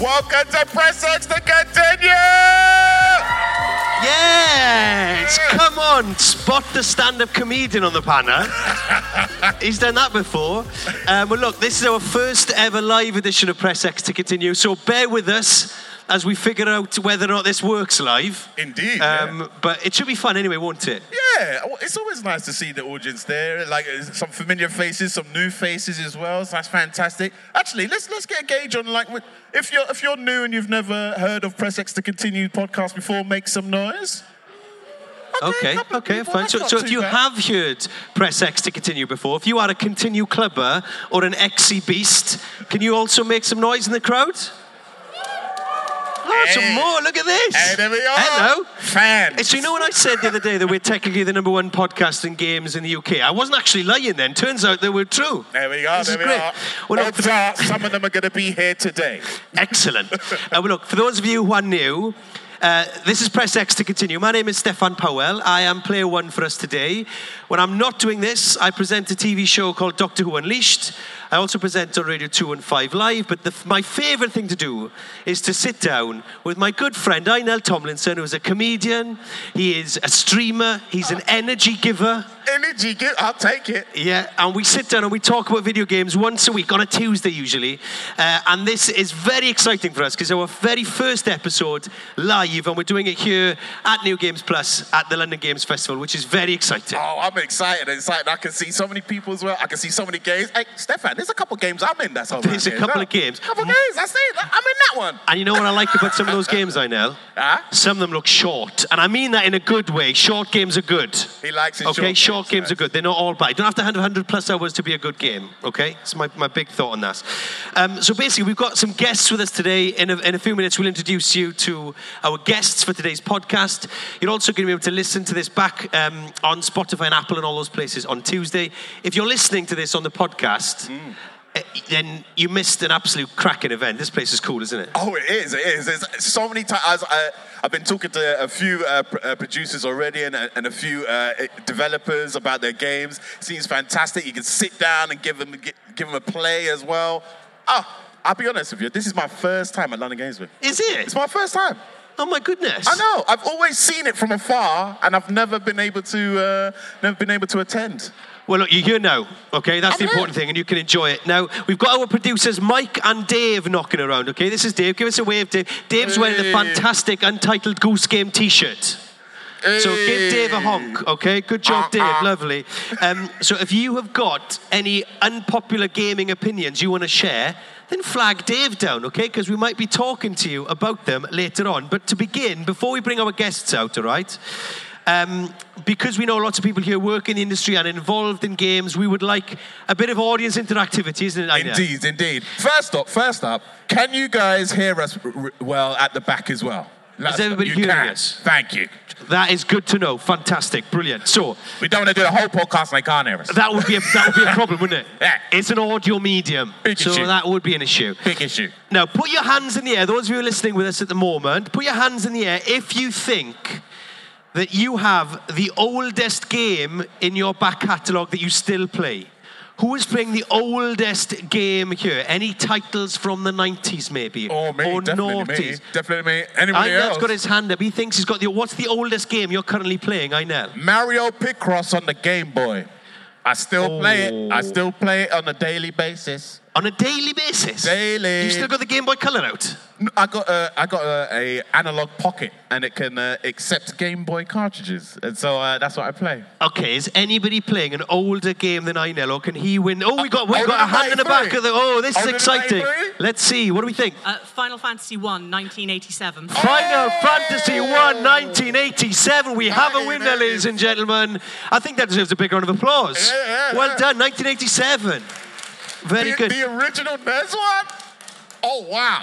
Welcome to Press X to continue! Yes! Come on, spot the stand-up comedian on the panel. He's done that before. Well, look, this is our first ever live edition of Press X to continue, so bear with us as we figure out whether or not this works live. Indeed, But it should be fun anyway, won't it? Yeah, it's always nice to see the audience there, like some familiar faces, some new faces as well, so that's fantastic. Actually, let's get a gauge on, like, if you're new and you've never heard of Press X to Continue podcast before, make some noise. Okay, fine. So if you have heard Press X to Continue before, if you are a Continue clubber or an XC beast, can you also make some noise in the crowd? Oh, some more. Look at this. Hey, there we are. Hello. Fans. So you know when I said the other day that we're technically the number one podcast in games in the UK? I wasn't actually lying then. Turns out they were true. There we go. This is great. Well, look, some of them are going to be here today. Excellent. Well, look, for those of you who are new, this is Press X to Continue. My name is Stefan Powell. I am player one for us today. When I'm not doing this, I present a TV show called Doctor Who Unleashed. I also present on Radio 2 and 5 Live, but my favourite thing to do is to sit down with my good friend, Einel Tomlinson, who's a comedian, he is a streamer, he's an energy giver. Energy giver, I'll take it. Yeah, and we sit down and we talk about video games once a week, on a Tuesday usually, and this is very exciting for us, because our very first episode live, and we're doing it here at New Games Plus at the London Games Festival, which is very exciting. Oh, I'm excited. I can see so many people as well. I can see so many games. Hey, Stefan, there's a couple games I'm in. That's all. There's a couple of games. Couple games. That's it. I'm in that one. And you know what I like about some of those games, Einel? Some of them look short, and I mean that in a good way. Short games are good. He likes it. Okay, short games are good. They're not all bad. You don't have to have 100 plus hours to be a good game. Okay, it's my big thought on that. So basically, we've got some guests with us today. In a few minutes, we'll introduce you to our guests for today's podcast. You're also going to be able to listen to this back on Spotify and Apple and all those places on Tuesday. If you're listening to this on the podcast, then you missed an absolute cracking event. This place is cool, isn't it? Oh, it is. There's so many times. I've been talking to a few producers already and a few developers about their games. It seems fantastic. You can sit down and give them a play as well. Oh, I'll be honest with you. This is my first time at London Games Week. Is it? It's my first time. Oh my goodness! I know. I've always seen it from afar, and I've never been able to attend. Well, look, you're here now, okay? That's the important thing, and you can enjoy it. Now, we've got our producers, Mike and Dave, knocking around, okay? This is Dave. Give us a wave, Dave. Dave's wearing the fantastic Untitled Goose Game T-shirt. So give Dave a honk, okay? Good job, Dave. Lovely. So if you have got any unpopular gaming opinions you want to share, then flag Dave down, okay? Because we might be talking to you about them later on. But to begin, before we bring our guests out, all right? Because we know lots of people here work in the industry and involved in games, we would like a bit of audience interactivity, isn't it, Einel? Indeed. First up, can you guys hear us well at the back as well? Is everybody hearing us? Thank you. That is good to know. Fantastic. Brilliant. So we don't want to do the whole podcast and they can't hear us. That would be a problem, wouldn't it? Yeah. It's an audio medium. Big issue. That would be an issue. Big issue. Now, put your hands in the air. Those of you who are listening with us at the moment, put your hands in the air if you think that you have the oldest game in your back catalogue that you still play. Who is playing the oldest game here? Any titles from the 90s, maybe? Oh, me. Or definitely noughties? Me. Definitely me. Anybody else? Einel's got his hand up. He thinks he's got what's the oldest game you're currently playing, Einel? Mario Picross on the Game Boy. I still play it. I still play it on a daily basis. On a daily basis? Daily. You still got the Game Boy Color out? I got a analog pocket, and it can accept Game Boy cartridges, and so that's what I play. Okay, is anybody playing an older game than Einel, or can he win? Oh, we got a hand in the back of the. Oh, this is exciting. Let's see. What do we think? Final Fantasy 1, 1987. Final Fantasy 1, 1987. We have a winner, ladies and gentlemen. I think that deserves a big round of applause. Well done, 1987. Very good. The original NES one? Oh, wow.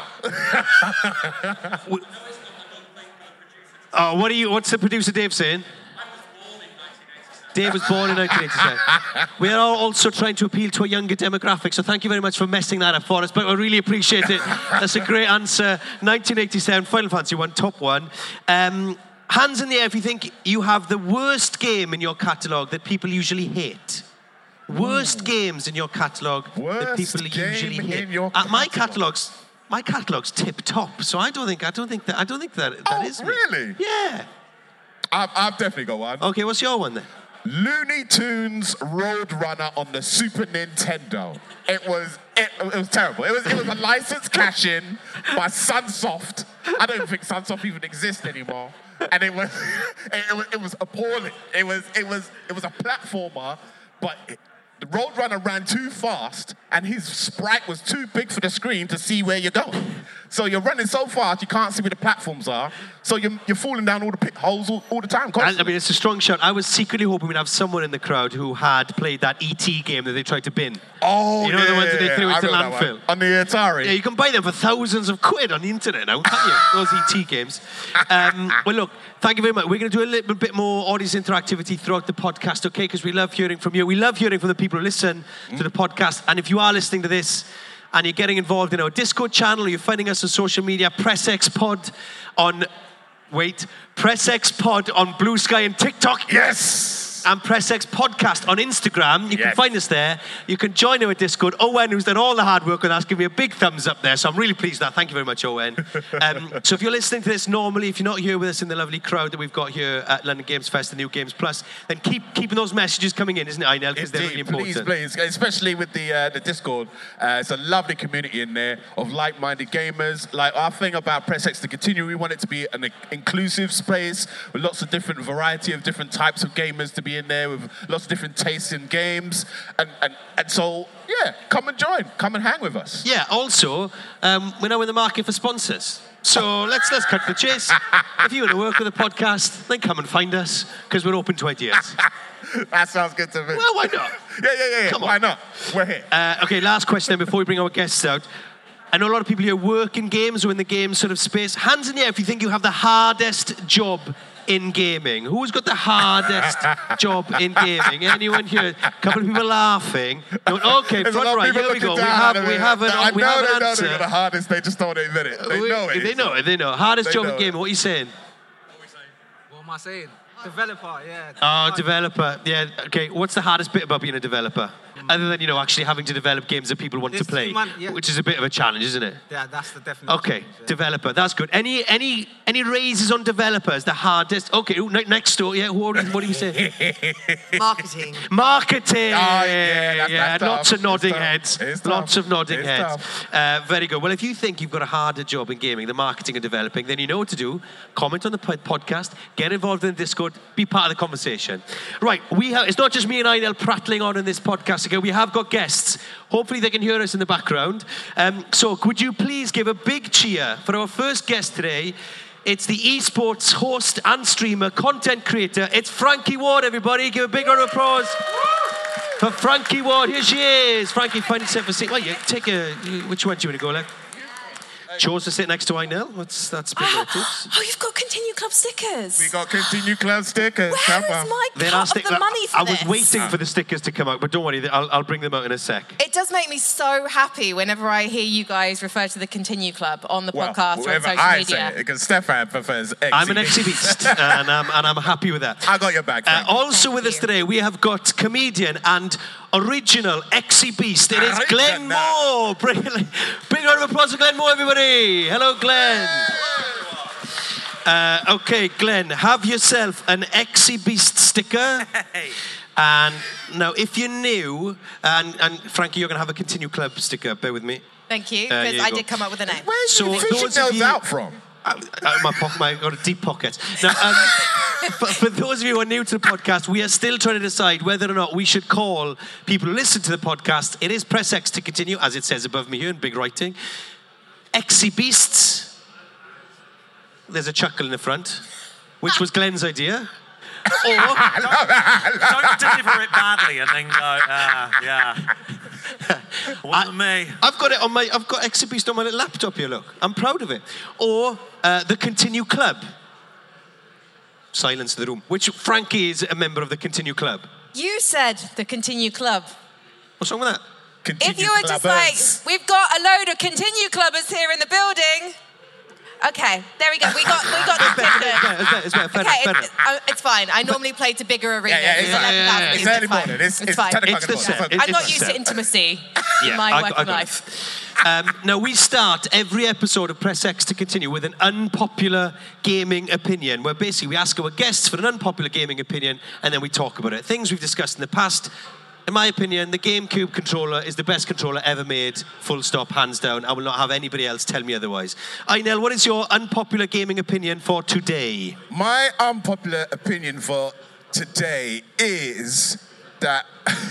What's the producer Dave saying? Dave was born in 1987. We are also trying to appeal to a younger demographic, so thank you very much for messing that up for us, but I really appreciate it. That's a great answer. 1987, Final Fantasy 1, top one. Hands in the air if you think you have the worst game in your catalogue that people usually hate. Worst games in your catalogue that people usually hate. My catalogue's my catalogue's tip top, so I don't think that is me. Really? Yeah. I've definitely got one. Okay, what's your one then? Looney Tunes Roadrunner on the Super Nintendo. It was terrible. It was a license cash-in by Sunsoft. I don't even think Sunsoft even exists anymore. And it was appalling. It was a platformer, but the Roadrunner ran too fast, and his sprite was too big for the screen to see where you're going. So you're running so fast you can't see where the platforms are. So you're falling down all the pit holes all the time. I mean, it's a strong shot. I was secretly hoping we'd have someone in the crowd who had played that E.T. game that they tried to bin. Oh, you know the ones that they threw into I remember landfill? That one. On the Atari. Yeah, you can buy them for thousands of quid on the internet now, can't you? Those E.T. games. Well, look, thank you very much. We're going to do a little bit more audience interactivity throughout the podcast, okay? Because we love hearing from you. We love hearing from the people who listen to the podcast. And if you are listening to this and you're getting involved in our Discord channel, or you're finding us on social media, PressXPod on Blue Sky and TikTok. Yes! And PressX Podcast on Instagram. You can find us there. You can join our Discord. Owen, who's done all the hard work with us, give me a big thumbs up there. So I'm really pleased with that. Thank you very much, Owen. So if you're listening to this normally, if you're not here with us in the lovely crowd that we've got here at London Games Fest, the New Games Plus, then keeping those messages coming in, isn't it, Einel? Because they're really important. Please. Especially with the Discord. It's a lovely community in there of like-minded gamers. Like, our thing about PressX to continue, we want it to be an inclusive space with lots of different variety of different types of gamers to be in there, with lots of different tastes in games, and so come and join, come and hang with us. Yeah. Also, we're now in the market for sponsors, so let's cut to the chase. If you want to work with a podcast, then come and find us, because we're open to ideas. That sounds good to me. Well, why not? Yeah. Come on. Why not? We're here. Okay, last question then before we bring our guests out. I know a lot of people here work in games or in the game sort of space. Hands in the air if you think you have the hardest job in gaming. Who's got the hardest job in gaming? Anyone here? A couple of people laughing. Okay, There's front right, here we go. We have an answer. They're the hardest, they just don't want to admit it. They know it. They know. Hardest job in gaming. What are you saying? What am I saying? Developer, yeah. Oh, developer. Yeah, okay. What's the hardest bit about being a developer? Other than, actually having to develop games that people want to play, which is a bit of a challenge, isn't it? Yeah, that's the definition. Okay, developer. That's good. Any raises on developers? The hardest? Okay, next door. Yeah, what are you saying? Marketing. Marketing. Oh, yeah. Lots of nodding heads. Lots of nodding heads. Very good. Well, if you think you've got a harder job in gaming, the marketing and developing, then you know what to do. Comment on the podcast. Get involved in the Discord. Be part of the conversation. Right. It's not just me and Einel prattling on in this podcast. We have got guests. Hopefully they can hear us in the background. So could you please give a big cheer for our first guest today? It's the esports host and streamer, content creator. It's Frankie Ward, everybody. Give a big round of applause for Frankie Ward. Here she is. Frankie, find yourself a seat. Well, which one do you want to go, like? Chose to sit next to Einel. That's been noted. Oh, you've got Continue Club stickers. We got Continue Club stickers. Where is my cut of the money for this? I was waiting for the stickers to come out, but don't worry, I'll bring them out in a sec. It does make me so happy whenever I hear you guys refer to the Continue Club on the podcast or on social media. Say it, because Stefan prefers XC I'm an XC Beast, and I'm happy with that. I got your back. Also with us today, we have got comedian and original XC Beast. It is Glenn Moore. Big round of applause for Glenn Moore, everybody. Hello, Glenn. Okay, Glenn, have yourself an XC Beast sticker. And now, if you're new, and Frankie, you're going to have a Continue Club sticker. Bear with me. Thank you, because I did come up with a name. Where's your fishing nails out from? My pocket, I got a deep pocket. Now, for those of you who are new to the podcast, we are still trying to decide whether or not we should call people who listen to the podcast. It is Press X to continue, as it says above me here in big writing. XC Beasts. There's a chuckle in the front, which was Glenn's idea. Or don't deliver it badly and then go, yeah. Wasn't me. I've got XC Beast on my little laptop here, look. I'm proud of it. Or the Continue Club. Silence in the room. Which Frankie is a member of the Continue Club. You said the Continue Club. What's wrong with that? If you were just like, we've got a load of Continue Clubbers here in the building, Okay, there we go. We got the It's better. it's fine. I normally play to bigger arenas. Yeah, it's fine. 11,000 It's people, early fine. morning. It's 10 fine. o'clock in It's the the morning. set. I'm not used to intimacy in my working life. Now, we start every episode of Press X to Continue with an unpopular gaming opinion, where basically we ask our guests for an unpopular gaming opinion, and then we talk about it. Things we've discussed in the past. In my opinion, the GameCube controller is the best controller ever made, full stop, hands down. I will not have anybody else tell me otherwise. Einel, what is your unpopular gaming opinion for today? My unpopular opinion for today is that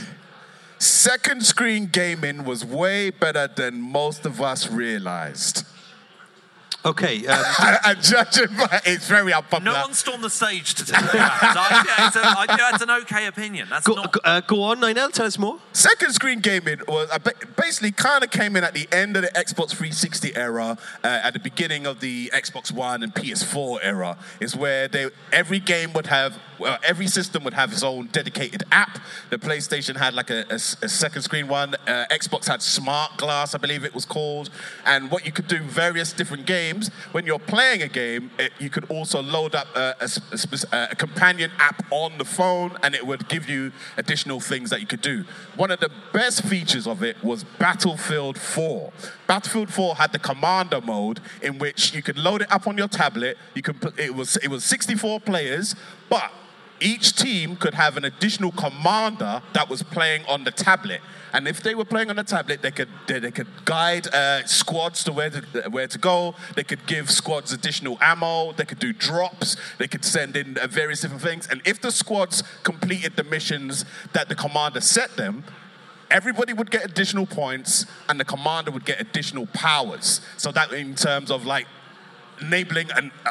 second screen gaming was way better than most of us realized. Okay. And judging by it's very unpopular. No one stormed the stage to tell me that. So I think that's an okay opinion. That's Go on, Einel, tell us more. Second screen gaming was basically kind of came in at the end of the Xbox 360 era, at the beginning of the Xbox One and PS4 era, is where every game would have, every system would have its own dedicated app. The PlayStation had like a second screen one. Xbox had Smart Glass, I believe it was called. And what you could do, various different games. When you're playing a game, you could also load up a companion app on the phone, and it would give you additional things that you could do. One of the best features of it was Battlefield 4. Battlefield 4 had the commander mode, in which you could load it up on your tablet. You could it was 64 players, but each team could have an additional commander that was playing on the tablet. And if they were playing on the tablet, they could guide squads to where to go. They could give squads additional ammo. They could do drops. They could send in various different things. And if the squads completed the missions that the commander set them, everybody would get additional points, and the commander would get additional powers. So that in terms of like enabling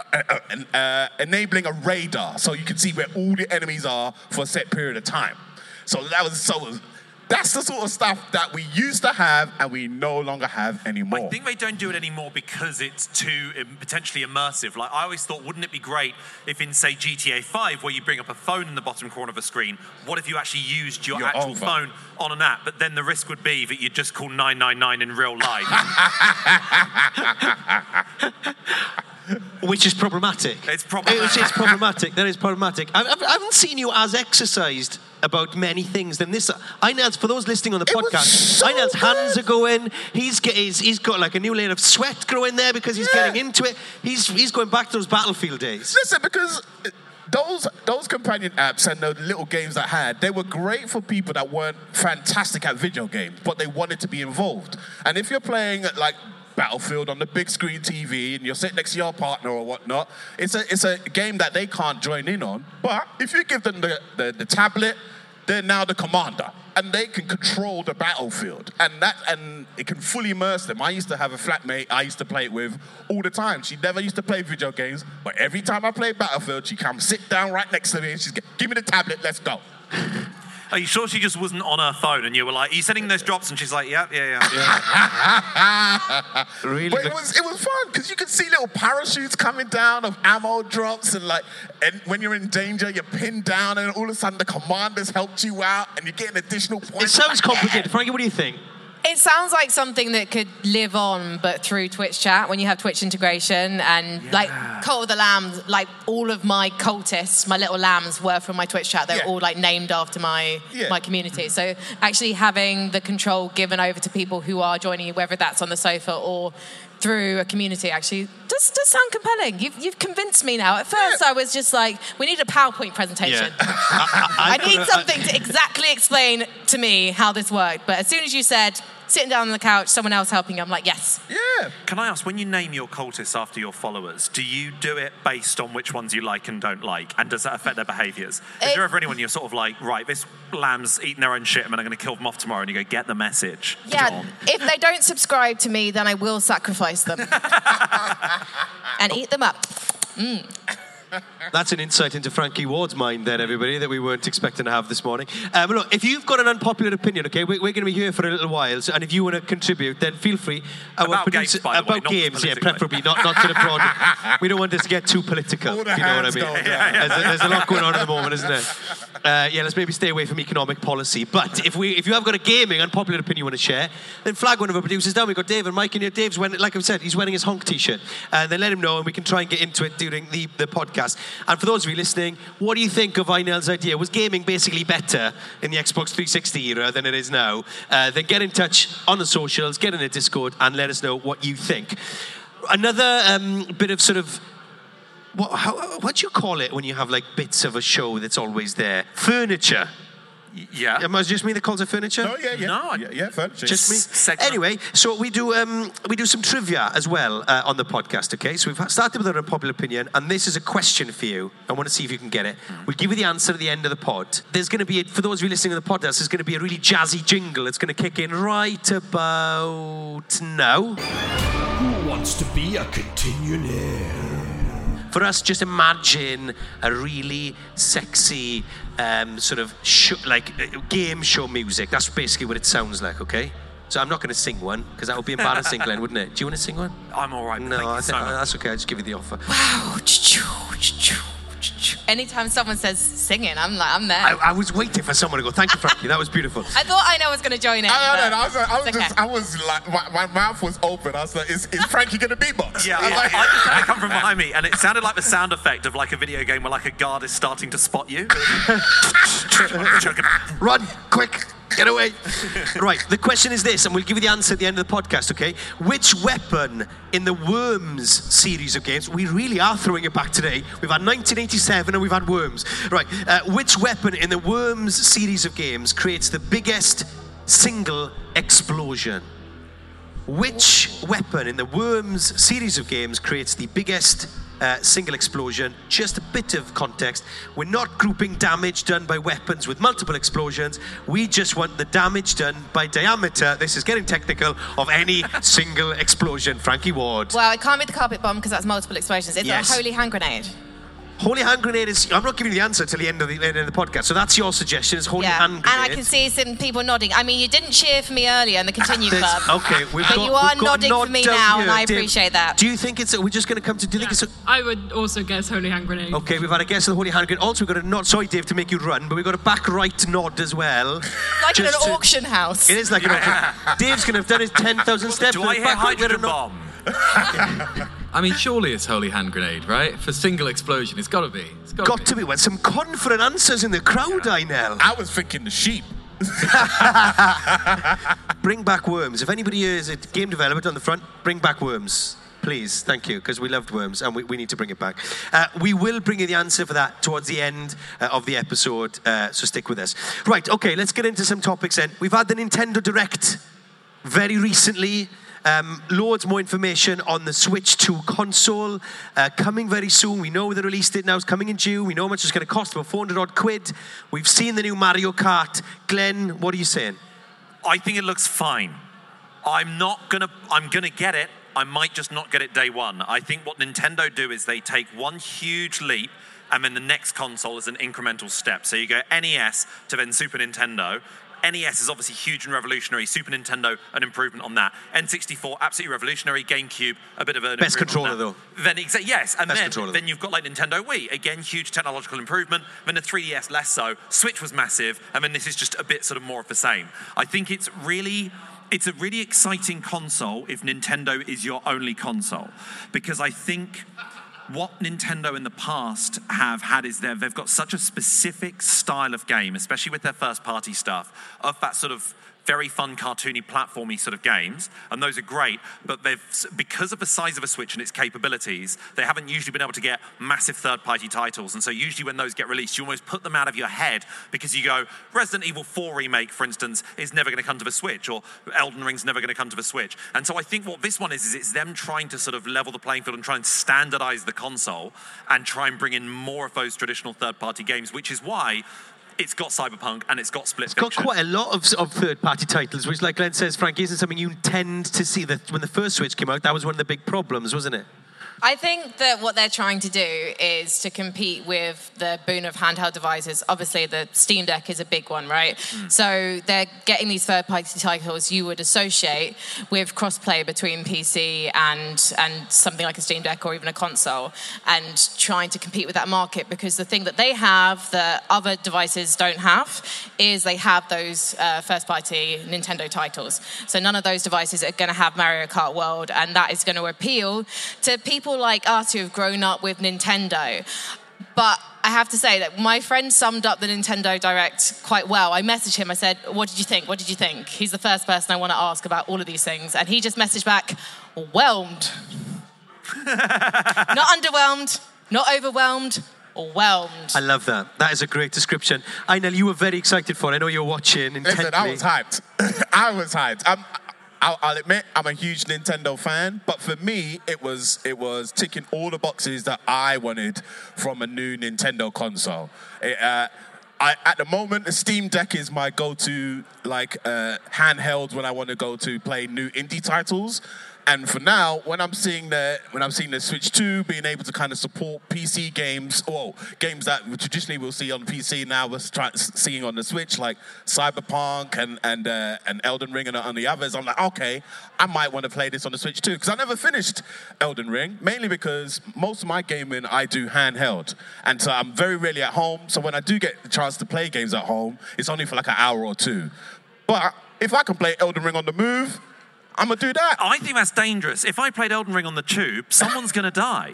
a radar, so you can see where all the enemies are for a set period of time. So that's the sort of stuff that we used to have and we no longer have anymore. I think they don't do it anymore because it's too potentially immersive. Like, I always thought, wouldn't it be great if in, say, GTA 5, where you bring up a phone in the bottom corner of a screen, what if you actually used your actual phone on an app? But then the risk would be that you'd just call 999 in real life. Which is problematic. It's problematic. It's problematic. That is problematic. I haven't seen you as exercised about many things than this. Einel's, for those listening on the podcast, Einel's hands are going. He's got like a new layer of sweat growing there because he's getting into it. He's going back to those Battlefield days. Listen, because those companion apps and the little games that they were great for people that weren't fantastic at video games, but they wanted to be involved. And if you're playing like Battlefield on the big screen TV and you're sitting next to your partner or whatnot, it's a game that they can't join in on. But if you give them the tablet, they're now the commander, and they can control the battlefield, and it can fully immerse them. I used to have a flatmate I used to play it with all the time. She never used to play video games, but every time I played Battlefield, she'd come sit down right next to me and she'd give me the tablet, let's go. Are you sure she just wasn't on her phone and you were like, are you sending those drops? And she's like, yeah. Really? But it was fun because you could see little parachutes coming down of ammo drops, and when you're in danger, you're pinned down, and all of a sudden the commanders helped you out, and you're getting additional points. It sounds complicated. Frankie, what do you think? It sounds like something that could live on, but through Twitch chat, when you have Twitch integration, and like Cult of the Lambs, like all of my cultists, my little lambs were from my Twitch chat. They're all like named after my community. So actually having the control given over to people who are joining you, whether that's on the sofa or through a community, actually does sound compelling. You've convinced me now. At first I was just like, we need a PowerPoint presentation. I need something to exactly explain to me how this worked. But as soon as you said sitting down on the couch, someone else helping you, I'm like, yes. Yeah. Can I ask, when you name your cultists after your followers, do you do it based on which ones you like and don't like? And does that affect their behaviours? Is there ever anyone you're sort of like, right, this lamb's eating their own shit and I'm going to kill them off tomorrow, and you go, get the message? Yeah, John. If they don't subscribe to me, then I will sacrifice them. And eat them up. That's an insight into Frankie Ward's mind then, everybody, that we weren't expecting to have this morning. Look, if you've got an unpopular opinion, okay, we're going to be here for a little while, and if you want to contribute, then feel free. About games, by the way, about games, preferably, not to the broad. We don't want this to get too political, you know what I mean? Yeah. There's a lot going on at the moment, isn't there? let's maybe stay away from economic policy. But if you have got a gaming unpopular opinion you want to share, then flag one of our producers down. We've got Dave and Mike in here. Dave's wearing, like I've said, he's wearing his honk t-shirt. Then let him know and we can try and get into it during the podcast. And for those of you listening, what do you think of Einel's idea? Was gaming basically better in the Xbox 360 era than it is now? Then get in touch on the socials, get in the Discord, and let us know what you think. Another bit of sort of, what do you call it when you have like bits of a show that's always there? Furniture. Yeah. Am I just me that calls it furniture? Oh, yeah. No, yeah, furniture. Just me. Segment. Anyway, so we do some trivia as well on the podcast. Okay, so we've started with our unpopular opinion, and this is a question for you. I want to see if you can get it. We'll give you the answer at the end of the pod. There's going to be, for those of you listening to the podcast, there's going to be a really jazzy jingle. It's going to kick in right about now. Who wants to be a continuaire? For us, just imagine a really sexy sort of game show music. That's basically what it sounds like, okay? So I'm not going to sing one, because that would be embarrassing, Glenn, wouldn't it? Do you want to sing one? I'm all right. No, Thank you so much. that's okay. I'll just give you the offer. Wow. Anytime someone says singing, I'm there. I was waiting for someone to go, thank you, Frankie. That was beautiful. I thought I was going to join in. I was like, my mouth was open. I was like, is Frankie going to beatbox? Yeah, I come from behind me, and it sounded like the sound effect of like a video game where like a guard is starting to spot you. Run, quick. Get away. Right, the question is this, and we'll give you the answer at the end of the podcast, okay? Which weapon in the Worms series of games, we really are throwing it back today. We've had 1987 and we've had Worms. Right, which weapon in the Worms series of games creates the biggest single explosion? Which weapon in the Worms series of games creates the biggest single explosion? Just a bit of context. We're not grouping damage done by weapons with multiple explosions. We just want the damage done by diameter, this is getting technical, of any single explosion. Frankie Ward. Well, it can't be the carpet bomb because that's multiple explosions. It's a holy hand grenade. Holy hand grenade is... I'm not giving you the answer till the end of the podcast, so that's your suggestion, is holy hand grenade. And I can see some people nodding. I mean, you didn't cheer for me earlier in the Continue Club. Okay, but you are nodding for me now, and I appreciate that. Do you think it's... We're just going to come to... Do you think it's... I would also guess holy hand grenade. Okay, we've had a guess of the holy hand grenade. Also, we've got a nod... Sorry, Dave, to make you run, but we've got a back right nod as well. Like in an auction house. It is like an auction. Dave's going to have done his 10,000 steps. Do I hear hydrogen bomb? I mean, surely it's holy hand grenade, right? For single explosion, it's got to be. It's got to be. Well, some confident answers in the crowd, Einel. I was thinking the sheep. Bring back Worms. If anybody here is a game developer on the front, bring back Worms. Please, thank you, because we loved Worms and we need to bring it back. We will bring you the answer for that towards the end of the episode, so stick with us. Right, okay, let's get into some topics then. We've had the Nintendo Direct very recently. Loads more information on the Switch 2 console coming very soon. We know they released it now. It's coming in June. We know how much it's going to cost, about 400 odd quid. We've seen the new Mario Kart. Glenn, what are you saying? I think it looks fine. I'm gonna get it. I might just not get it day one. I think what Nintendo do is they take one huge leap, and then the next console is an incremental step. So you go NES to then Super Nintendo. NES is obviously huge and revolutionary. Super Nintendo, an improvement on that. N64, absolutely revolutionary. GameCube, a bit of an best improvement controller, though. Then yes, and then you've got like Nintendo Wii, again, huge technological improvement. Then the 3DS, less so. Switch was massive, and then this is just a bit sort of more of the same. I think it's a really exciting console if Nintendo is your only console, because I think what Nintendo in the past have had is they've got such a specific style of game, especially with their first-party stuff, of that sort of very fun, cartoony, platformy sort of games, and those are great, but because of the size of a Switch and its capabilities, they haven't usually been able to get massive third-party titles, and so usually when those get released, you almost put them out of your head, because you go, Resident Evil 4 Remake, for instance, is never going to come to the Switch, or Elden Ring's never going to come to the Switch, and so I think what this one is it's them trying to sort of level the playing field and try and standardize the console, and try and bring in more of those traditional third-party games, which is why it's got Cyberpunk and it's got Split Fiction. It's got quite a lot of third-party titles, which, like Glenn says, Frank, isn't something you tend to see. That when the first Switch came out, that was one of the big problems, wasn't it? I think that what they're trying to do is to compete with the boon of handheld devices. Obviously, the Steam Deck is a big one, right? So they're getting these third-party titles you would associate with cross-play between PC and something like a Steam Deck or even a console, and trying to compete with that market, because the thing that they have that other devices don't have is they have those first-party Nintendo titles. So none of those devices are going to have Mario Kart World, and that is going to appeal to people like us who have grown up with Nintendo. But I have to say that my friend summed up the Nintendo Direct quite well. I messaged him, I said, what did you think? What did you think? He's the first person I want to ask about all of these things. And he just messaged back, whelmed. Not underwhelmed, not overwhelmed, whelmed. I love that. That is a great description. Einel, you were very excited for it. I know you're watching intently. Listen, I was hyped. I was hyped. I'll admit, I'm a huge Nintendo fan, but for me, it was ticking all the boxes that I wanted from a new Nintendo console. At the moment, the Steam Deck is my go-to handheld when I want to go to play new indie titles. And for now, when I'm seeing the Switch 2 being able to kind of support PC games, or games that we traditionally we'll see on PC, now we're seeing on the Switch, like Cyberpunk and Elden Ring and the others, I'm like, okay, I might want to play this on the Switch too. Because I never finished Elden Ring, mainly because most of my gaming I do handheld. And so I'm very rarely at home. So when I do get the chance to play games at home, it's only for like an hour or two. But if I can play Elden Ring on the move, I'm going to do that. I think that's dangerous. If I played Elden Ring on the tube, someone's going to die.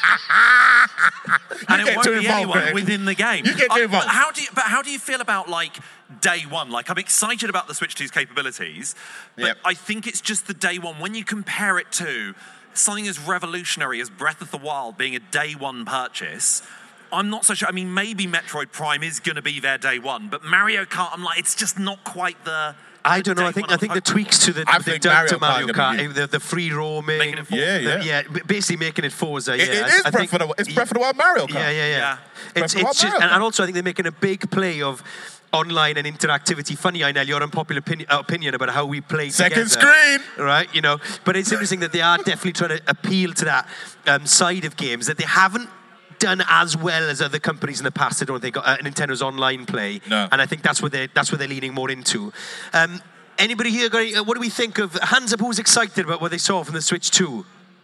And it won't be anyone within the game. You get too involved. How do you feel about, like, day one? Like, I'm excited about the Switch 2's capabilities, but I think it's just the day one. When you compare it to something as revolutionary as Breath of the Wild being a day one purchase, I'm not so sure. I mean, maybe Metroid Prime is going to be there day one, but Mario Kart, I'm like, it's just not quite the... I don't know. I think the tweaks to the Mario Kart, the free roaming, making it Forza. basically making it Forza. It's Breath of the Wild Mario Kart. Yeah. It's just, and also I think they're making a big play of online and interactivity. Funny, I know your unpopular opinion about how we play second together, screen, right? You know, but it's interesting that they are definitely trying to appeal to that side of games that they haven't done as well as other companies in the past. I don't think Nintendo's online play, and I think that's what they're leaning more into. Anybody here? What do we think of? Hands up, who's excited about what they saw from the Switch 2?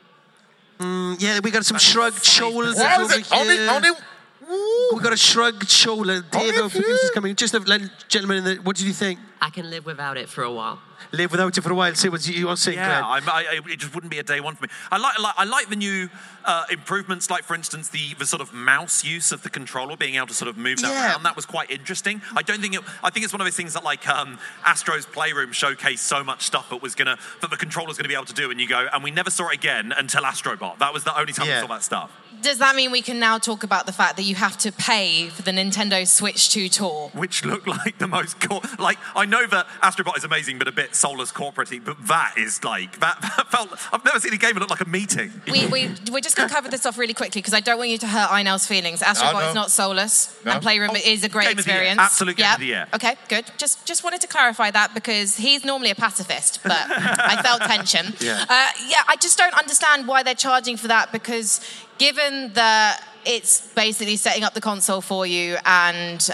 Yeah, we got some shrugged shoulders over here. We got a shrugged shoulder. Dave, our producer's coming. Just a gentleman. What did you think? I can live without it for a while. Live without it for a while. Say what you want to say, Glenn. It just wouldn't be a day one for me. I like the new improvements, like, for instance, the sort of mouse use of the controller, being able to sort of move that around. That was quite interesting. I think it's one of those things that, like, Astro's Playroom showcased so much stuff that the controller's going to be able to do, and you go, and we never saw it again until Astrobot. That was the only time we saw that stuff. Does that mean we can now talk about the fact that you have to pay for the Nintendo Switch 2 tour? Which looked like the most... Like, I know that Astrobot is amazing, but a bit soulless corporate-y, but that is like... That felt... I've never seen a game that looked like a meeting. We're just going to cover this off really quickly, because I don't want you to hurt Einel's feelings. Astrobot is not soulless, and Playroom is a great experience. Absolute game of the year. Okay, good. Just wanted to clarify that, because he's normally a pacifist, but I felt tension. I just don't understand why they're charging for that, because... Given that it's basically setting up the console for you, and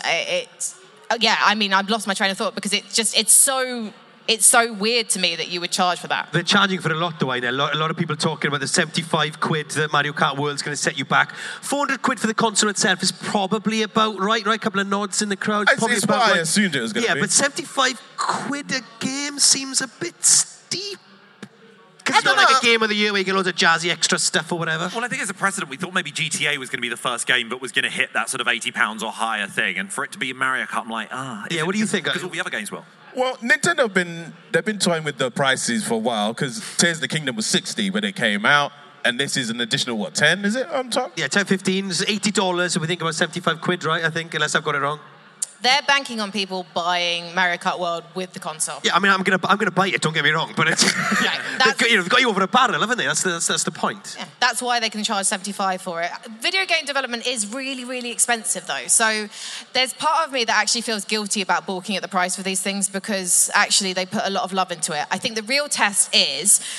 I've lost my train of thought, because it's so weird to me that you would charge for that. They're charging for a lot, though. I know a lot of people talking about the 75 quid that Mario Kart World's going to set you back. 400 quid for the console itself is probably about right. A couple of nods in the crowd. It's what I assumed it was going to be. Yeah, but 75 quid a game seems a bit steep. Because it's not like a game of the year where you get loads of jazzy extra stuff or whatever. Well, I think as a precedent, we thought maybe GTA was going to be the first game, but was going to hit that sort of £80 or higher thing. And for it to be Mario Kart, I'm like, what do you think? Because all the other games will. Well, Nintendo they've been toying with the prices for a while, because Tears of the Kingdom was $60 when it came out. And this is an additional, 10, is it, on top? Yeah, 10, 15. It's $80, so we think about 75 quid, right, I think, unless I've got it wrong. They're banking on people buying Mario Kart World with the console. Yeah, I mean, I'm gonna buy it. Don't get me wrong, but it's they've got you over a barrel, haven't they? That's the point. Yeah, that's why they can charge 75 for it. Video game development is really, really expensive, though. So there's part of me that actually feels guilty about balking at the price for these things, because actually they put a lot of love into it. I think the real test is,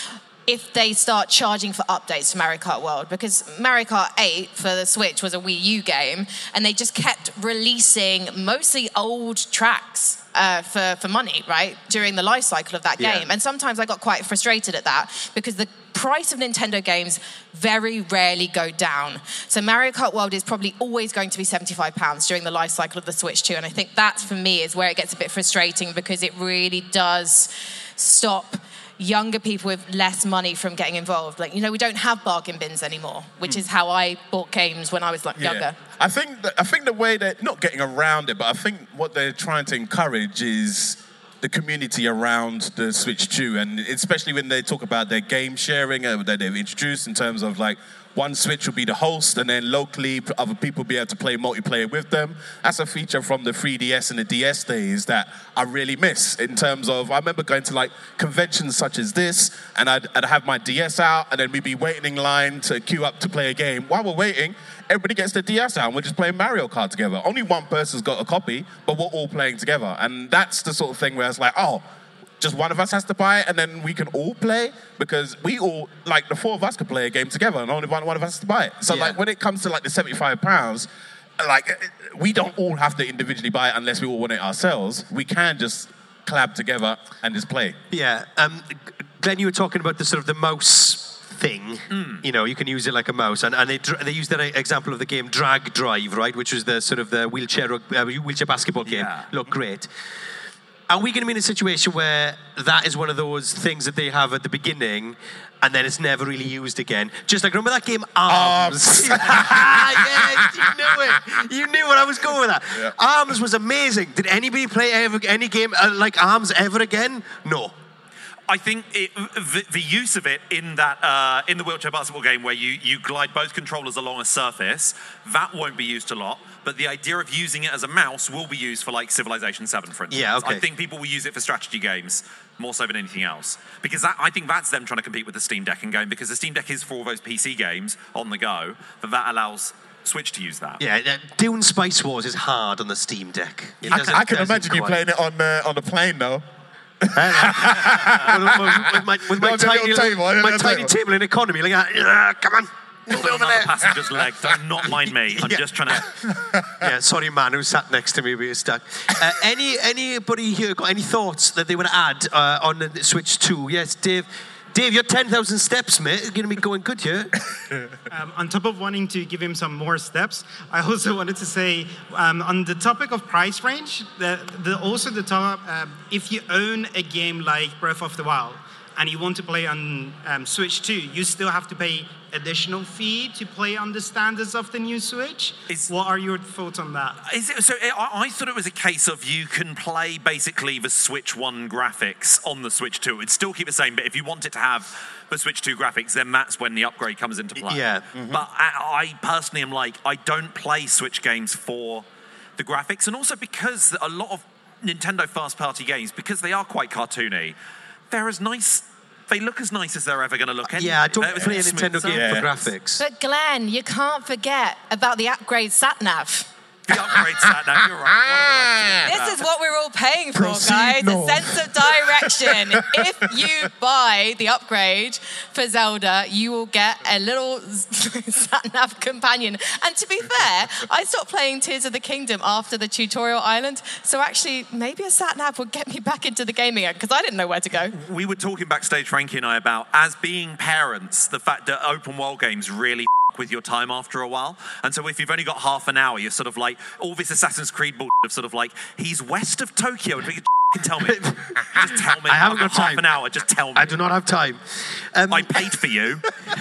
if they start charging for updates to Mario Kart World, because Mario Kart 8 for the Switch was a Wii U game, and they just kept releasing mostly old tracks for money, right, during the life cycle of that game. And sometimes I got quite frustrated at that, because the price of Nintendo games very rarely go down. So Mario Kart World is probably always going to be £75 during the life cycle of the Switch 2, and I think that, for me, is where it gets a bit frustrating, because it really does stop younger people with less money from getting involved. Like, we don't have bargain bins anymore, which is how I bought games when I was younger. I think the way they're not getting around it, but I think what they're trying to encourage is the community around the Switch 2, and especially when they talk about their game sharing that they've introduced, in terms of like one Switch will be the host, and then locally other people will be able to play multiplayer with them. That's a feature from the 3DS and the DS days that I really miss, in terms of, I remember going to like conventions such as this, and I'd have my DS out, and then we'd be waiting in line to queue up to play a game. While we're waiting, everybody gets their DS out, and we're just playing Mario Kart together. Only one person's got a copy, but we're all playing together. And that's the sort of thing where it's like, oh, just one of us has to buy it, and then we can all play, because we all, like, the four of us could play a game together, and only one of us has to buy it. So, like, when it comes to, like, the £75, like, we don't all have to individually buy it unless we all want it ourselves. We can just collab together and just play. Yeah. Glenn, you were talking about the sort of the mouse thing. You can use it like a mouse, and they used that example of the game Drag Drive, right, which was the sort of the wheelchair basketball game. Looked great. Are we going to be in a situation where that is one of those things that they have at the beginning, and then it's never really used again? Just like, remember that game Arms? Yeah, you knew it. You knew what I was going with that. Yeah. Arms was amazing. Did anybody play any game like Arms ever again? No. I think the use of it in that in the wheelchair basketball game, where you glide both controllers along a surface, that won't be used a lot. But the idea of using it as a mouse will be used for, like, Civilization 7, for instance. Yeah, okay. I think people will use it for strategy games more so than anything else, because I think that's them trying to compete with the Steam Deck and going, because the Steam Deck is for all those PC games on the go, but that allows Switch to use that. Yeah, Dune Spice Wars is hard on the Steam Deck. I can imagine you playing it on the plane, though. with my tiny table in economy, like, come on. Move over there. Passenger's leg. Don't not mind me. I'm just trying to. Yeah, sorry, man, who sat next to me, but you're stuck. Anybody here got any thoughts that they want to add on the Switch 2? Yes, Dave. Dave, you're 10,000 steps, mate. You're going to be going good here. On top of wanting to give him some more steps, I also wanted to say, on the topic of price range, if you own a game like Breath of the Wild, and you want to play on Switch 2, you still have to pay additional fee to play on the standards of the new Switch. What are your thoughts on that? I thought it was a case of you can play basically the Switch 1 graphics on the Switch 2. It'd still keep the same, but if you want it to have the Switch 2 graphics, then that's when the upgrade comes into play. Yeah. Mm-hmm. But I personally am like, I don't play Switch games for the graphics, and also because a lot of Nintendo first-party games, because they are quite cartoony, they're as nice. They look as nice as they're ever going to look. Yeah, I don't play a Nintendo game for graphics. But Glenn, you can't forget about the upgrade sat-nav. The upgrade sat-nav, you're right. This is what we're all paying for, guys. A sense of direction. If you buy the upgrade for Zelda, you will get a little sat-nav companion. And to be fair, I stopped playing Tears of the Kingdom after the tutorial island, so actually maybe a sat-nav would get me back into the game again, because I didn't know where to go. We were talking backstage, Frankie and I, about, as being parents, the fact that open world games really with your time after a while. And so if you've only got half an hour, you're sort of like, all this Assassin's Creed bullshit of sort of like, he's west of Tokyo. And you can tell me. Just tell me. I haven't got time. Half an hour, just tell me. I do not have time. I paid for you.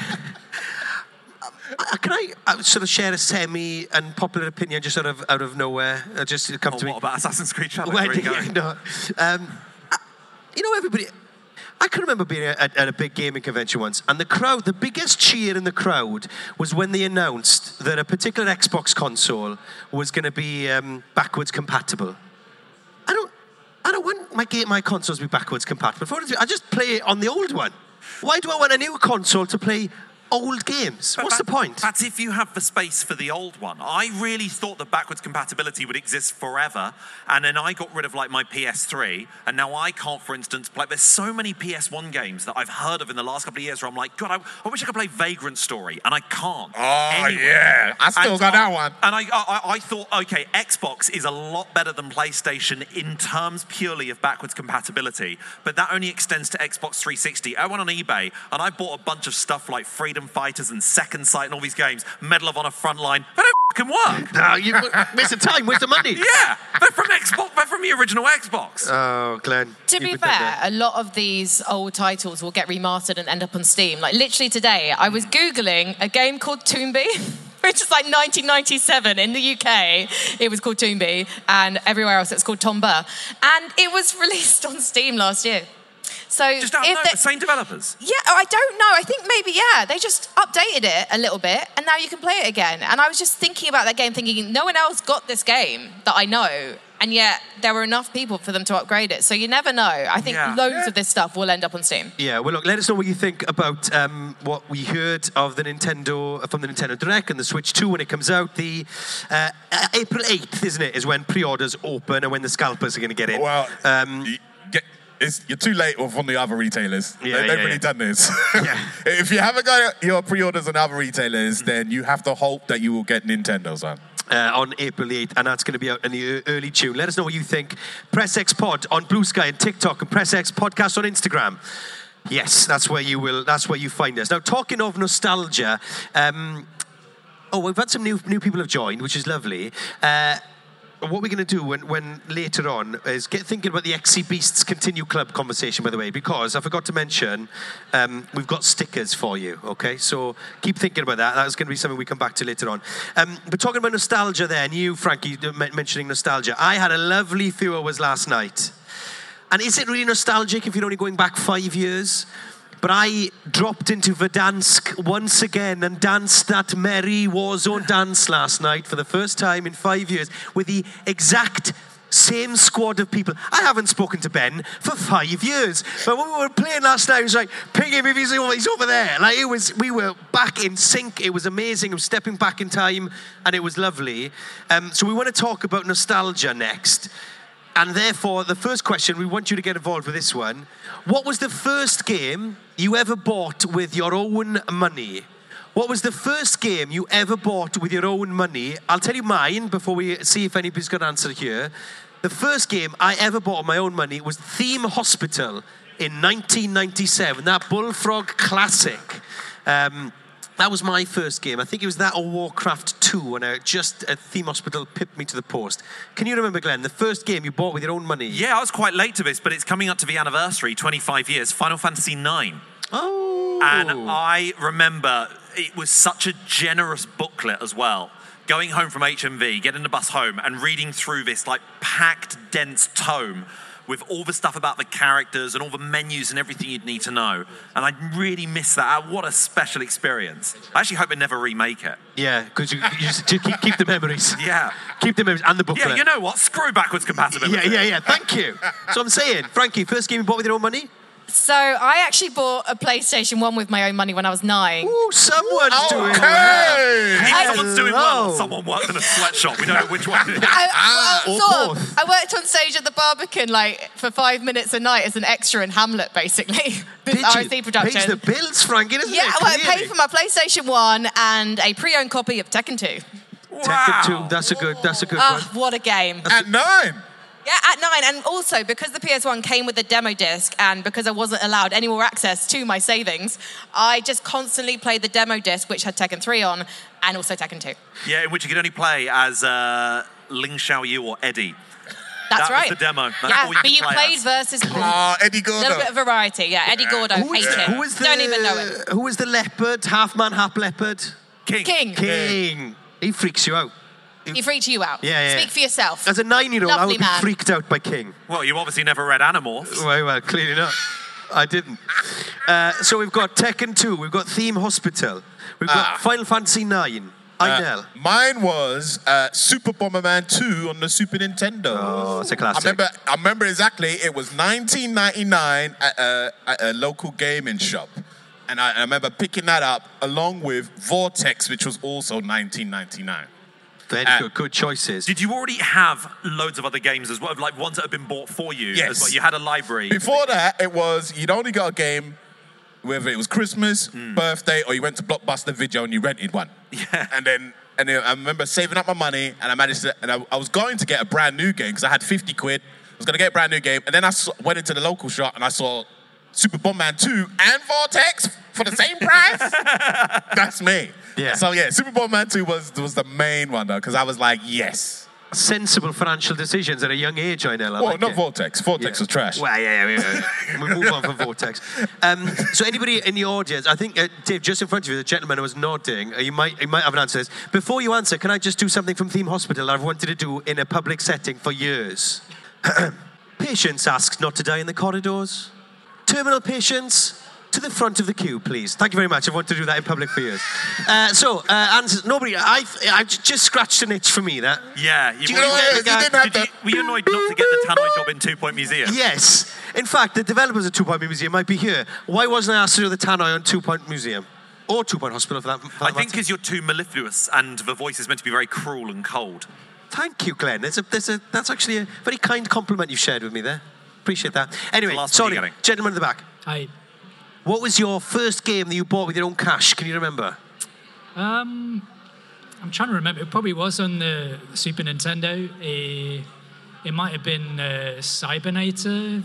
Can I sort of share a semi-unpopular opinion just out of nowhere? Just come to me. What about Assassin's Creed Shadow? Where are you going? No. Everybody... I can remember being at a big gaming convention once, and the biggest cheer in the crowd was when they announced that a particular Xbox console was going to be backwards compatible. I don't want my consoles to be backwards compatible. I just play it on the old one. Why do I want a new console to play old games. What's the point? That's if you have the space for the old one. I really thought that backwards compatibility would exist forever, and then I got rid of like my PS3, and now I can't, for instance, play. There's so many PS1 games that I've heard of in the last couple of years where I'm like, God, I wish I could play Vagrant Story, and I can't. Oh, yeah. I still got that one. And I thought, okay, Xbox is a lot better than PlayStation in terms purely of backwards compatibility, but that only extends to Xbox 360. I went on eBay, and I bought a bunch of stuff like Freedom Fighters and Second Sight and all these games, Medal of Honor Frontline. They don't fucking work. No, you waste the time, waste the money. Yeah, they're from Xbox. They're from the original Xbox. Oh, Glenn. To be fair, a lot of these old titles will get remastered and end up on Steam. Like literally today, I was Googling a game called Toonby, which is like 1997 in the UK. It was called Toonby, and everywhere else it's called Tomba. And it was released on Steam last year. So just don't know, the same developers? Yeah, I don't know. I think maybe, they just updated it a little bit, and now you can play it again. And I was just thinking about that game, thinking, no one else got this game that I know, and yet there were enough people for them to upgrade it. So you never know. I think loads of this stuff will end up on Steam. Yeah, well, look, let us know what you think about what we heard of the Nintendo, from the Nintendo Direct and the Switch 2 when it comes out. The April 8th, isn't it, is when pre-orders open and when the scalpers are going to get in. Well, you're too late from the other retailers. They've already done this. If you haven't got your pre-orders on other retailers, then you have to hope that you will get Nintendo's on April 8th, and that's going to be out in the early June. Let us know what you think. Press X Pod on Blue Sky and TikTok, and Press X Podcast on Instagram. Yes, that's where you find us. Now, talking of nostalgia, we've had some new people have joined, which is lovely. What we're going to do when later on is get thinking about the XC Beasts Continue Club conversation, by the way, because I forgot to mention we've got stickers for you, okay? So keep thinking about that. That's going to be something we come back to later on. But talking about nostalgia there, and you, Frankie, mentioning nostalgia, I had a lovely few hours last night. And is it really nostalgic if you're only going back 5 years? But I dropped into Verdansk once again and danced that merry Warzone dance last night for the first time in 5 years with the exact same squad of people. I haven't spoken to Ben for 5 years. But when we were playing last night, it was like, ping him if he's over there. Like we were back in sync. It was amazing. I was stepping back in time, and it was lovely. So we want to talk about nostalgia next. And therefore, the first question, we want you to get involved with this one. What was the first game you ever bought with your own money? What was the first game you ever bought with your own money? I'll tell you mine before we see if anybody's got an answer here. The first game I ever bought with my own money was Theme Hospital in 1997. That Bullfrog classic. That was my first game. I think it was that or Warcraft 2 when Theme Hospital pipped me to the post. Can you remember, Glenn, the first game you bought with your own money? Yeah, I was quite late to this, but it's coming up to the anniversary, 25 years, Final Fantasy IX. Oh. And I remember it was such a generous booklet as well. Going home from HMV, getting the bus home, and reading through this like packed, dense tome with all the stuff about the characters and all the menus and everything you'd need to know. And I really miss that. What a special experience. I actually hope they never remake it. Yeah, because you just keep the memories. Yeah. Keep the memories and the booklet. Yeah, you know what? Screw backwards compatibility. Yeah. Thank you. So I'm saying, Frankie, first game you bought with your own money? So I actually bought a PlayStation 1 with my own money when I was 9. Ooh, someone's doing well. Someone's doing well. Someone worked in a sweatshop. We don't know which one it is. I worked on stage at the Barbican for 5 minutes a night as an extra in Hamlet, basically. Did RSC you? production. Pays the bills, Frankie, doesn't it? Yeah, I paid for my PlayStation 1 and a pre-owned copy of Tekken 2. Wow. Tekken 2, that's a good one. What a game. At 9? Yeah, at 9, and also because the PS1 came with a demo disc and because I wasn't allowed any more access to my savings, I just constantly played the demo disc, which had Tekken 3 on, and also Tekken 2. Yeah, in which you could only play as Ling Xiaoyu or Eddie. That's right. That was the demo. But you played versus Eddie Gordo. A little bit of variety, yeah. Eddie Gordo, hate him. Don't even know him. Who was the leopard, half man, half leopard? King. He freaks you out. He freaked you out. Yeah. Speak for yourself. As a 9-year-old, I would be man. freaked out by King. Well, you obviously never read Animorphs. Well, clearly not. I didn't. So we've got Tekken 2, we've got Theme Hospital, we've got Final Fantasy 9. Mine was Super Bomberman 2 on the Super Nintendo. Oh, it's a classic. I remember exactly. It was $19.99 at a local gaming shop. And I remember picking that up along with Vortex, which was also 1999. Very good choices. Did you already have loads of other games as well, like ones that have been bought for you? Yes. As well? You had a library. Before that, it was you'd only got a game, whether it was Christmas, birthday, or you went to Blockbuster Video and you rented one. Yeah. And then I remember saving up my money, and I managed to, and I was going to get a brand new game because I had 50 quid. I was going to get a brand new game, and then I went into the local shop and I saw Super Bomberman 2 and Vortex for the same price. That's me. Yeah. So yeah, Super Bomberman 2 was the main one though, because I was like, yes. Sensible financial decisions at a young age, I know. Well, not Vortex. Vortex was trash. Well, yeah. We move on from Vortex. So anybody in the audience, I think, Dave, just in front of you, the gentleman who was nodding, you might have an answer to this. Before you answer, can I just do something from Theme Hospital that I've wanted to do in a public setting for years? Patients asks not to die in the corridors. Terminal patients, to the front of the queue, please. Thank you very much. I've wanted to do that in public for years. Answers. Nobody. I just scratched an itch for me. That. Yeah. You know what? You didn't have that. Were you annoyed not to get the Tannoy job in 2 Point Museum? Yes. In fact, the developers of 2 Point Museum might be here. Why wasn't I asked to do the Tannoy on 2 Point Museum? Or 2 Point Hospital, for that matter. I think because you're too mellifluous and the voice is meant to be very cruel and cold. Thank you, Glenn. That's actually a very kind compliment you've shared with me there. Appreciate that. Anyway, sorry, gentleman in the back. Hi. What was your first game that you bought with your own cash? Can you remember? I'm trying to remember. It probably was on the Super Nintendo. It might have been Cybernator.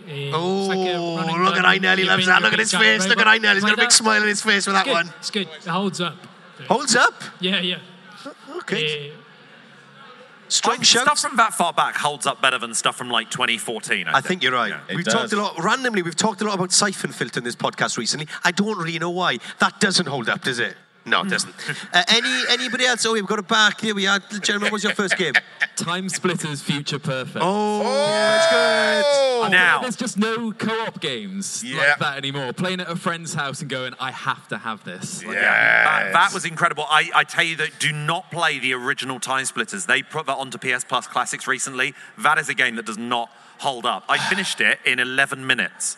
Look at I nearly loves that. Look at his face. Look at I nearly. He's got a big smile on his face with that one. It's good. It holds up. Holds up? Yeah. Okay. Strong stuff from that far back holds up better than stuff from like 2014. I think you're right. Yeah, we've talked a lot about Siphon Filter in this podcast recently. I don't really know why. That doesn't hold up, does it? No, it doesn't. Anybody else? Oh, we've got it back. Here we are. Gentlemen, what was your first game? Time Splitters Future Perfect. That's good. Now there's just no co-op games like that anymore. Playing at a friend's house and going, I have to have this. That was incredible. I tell you that do not play the original Time Splitters. They put that onto PS Plus Classics recently. That is a game that does not hold up. I finished it in 11 minutes.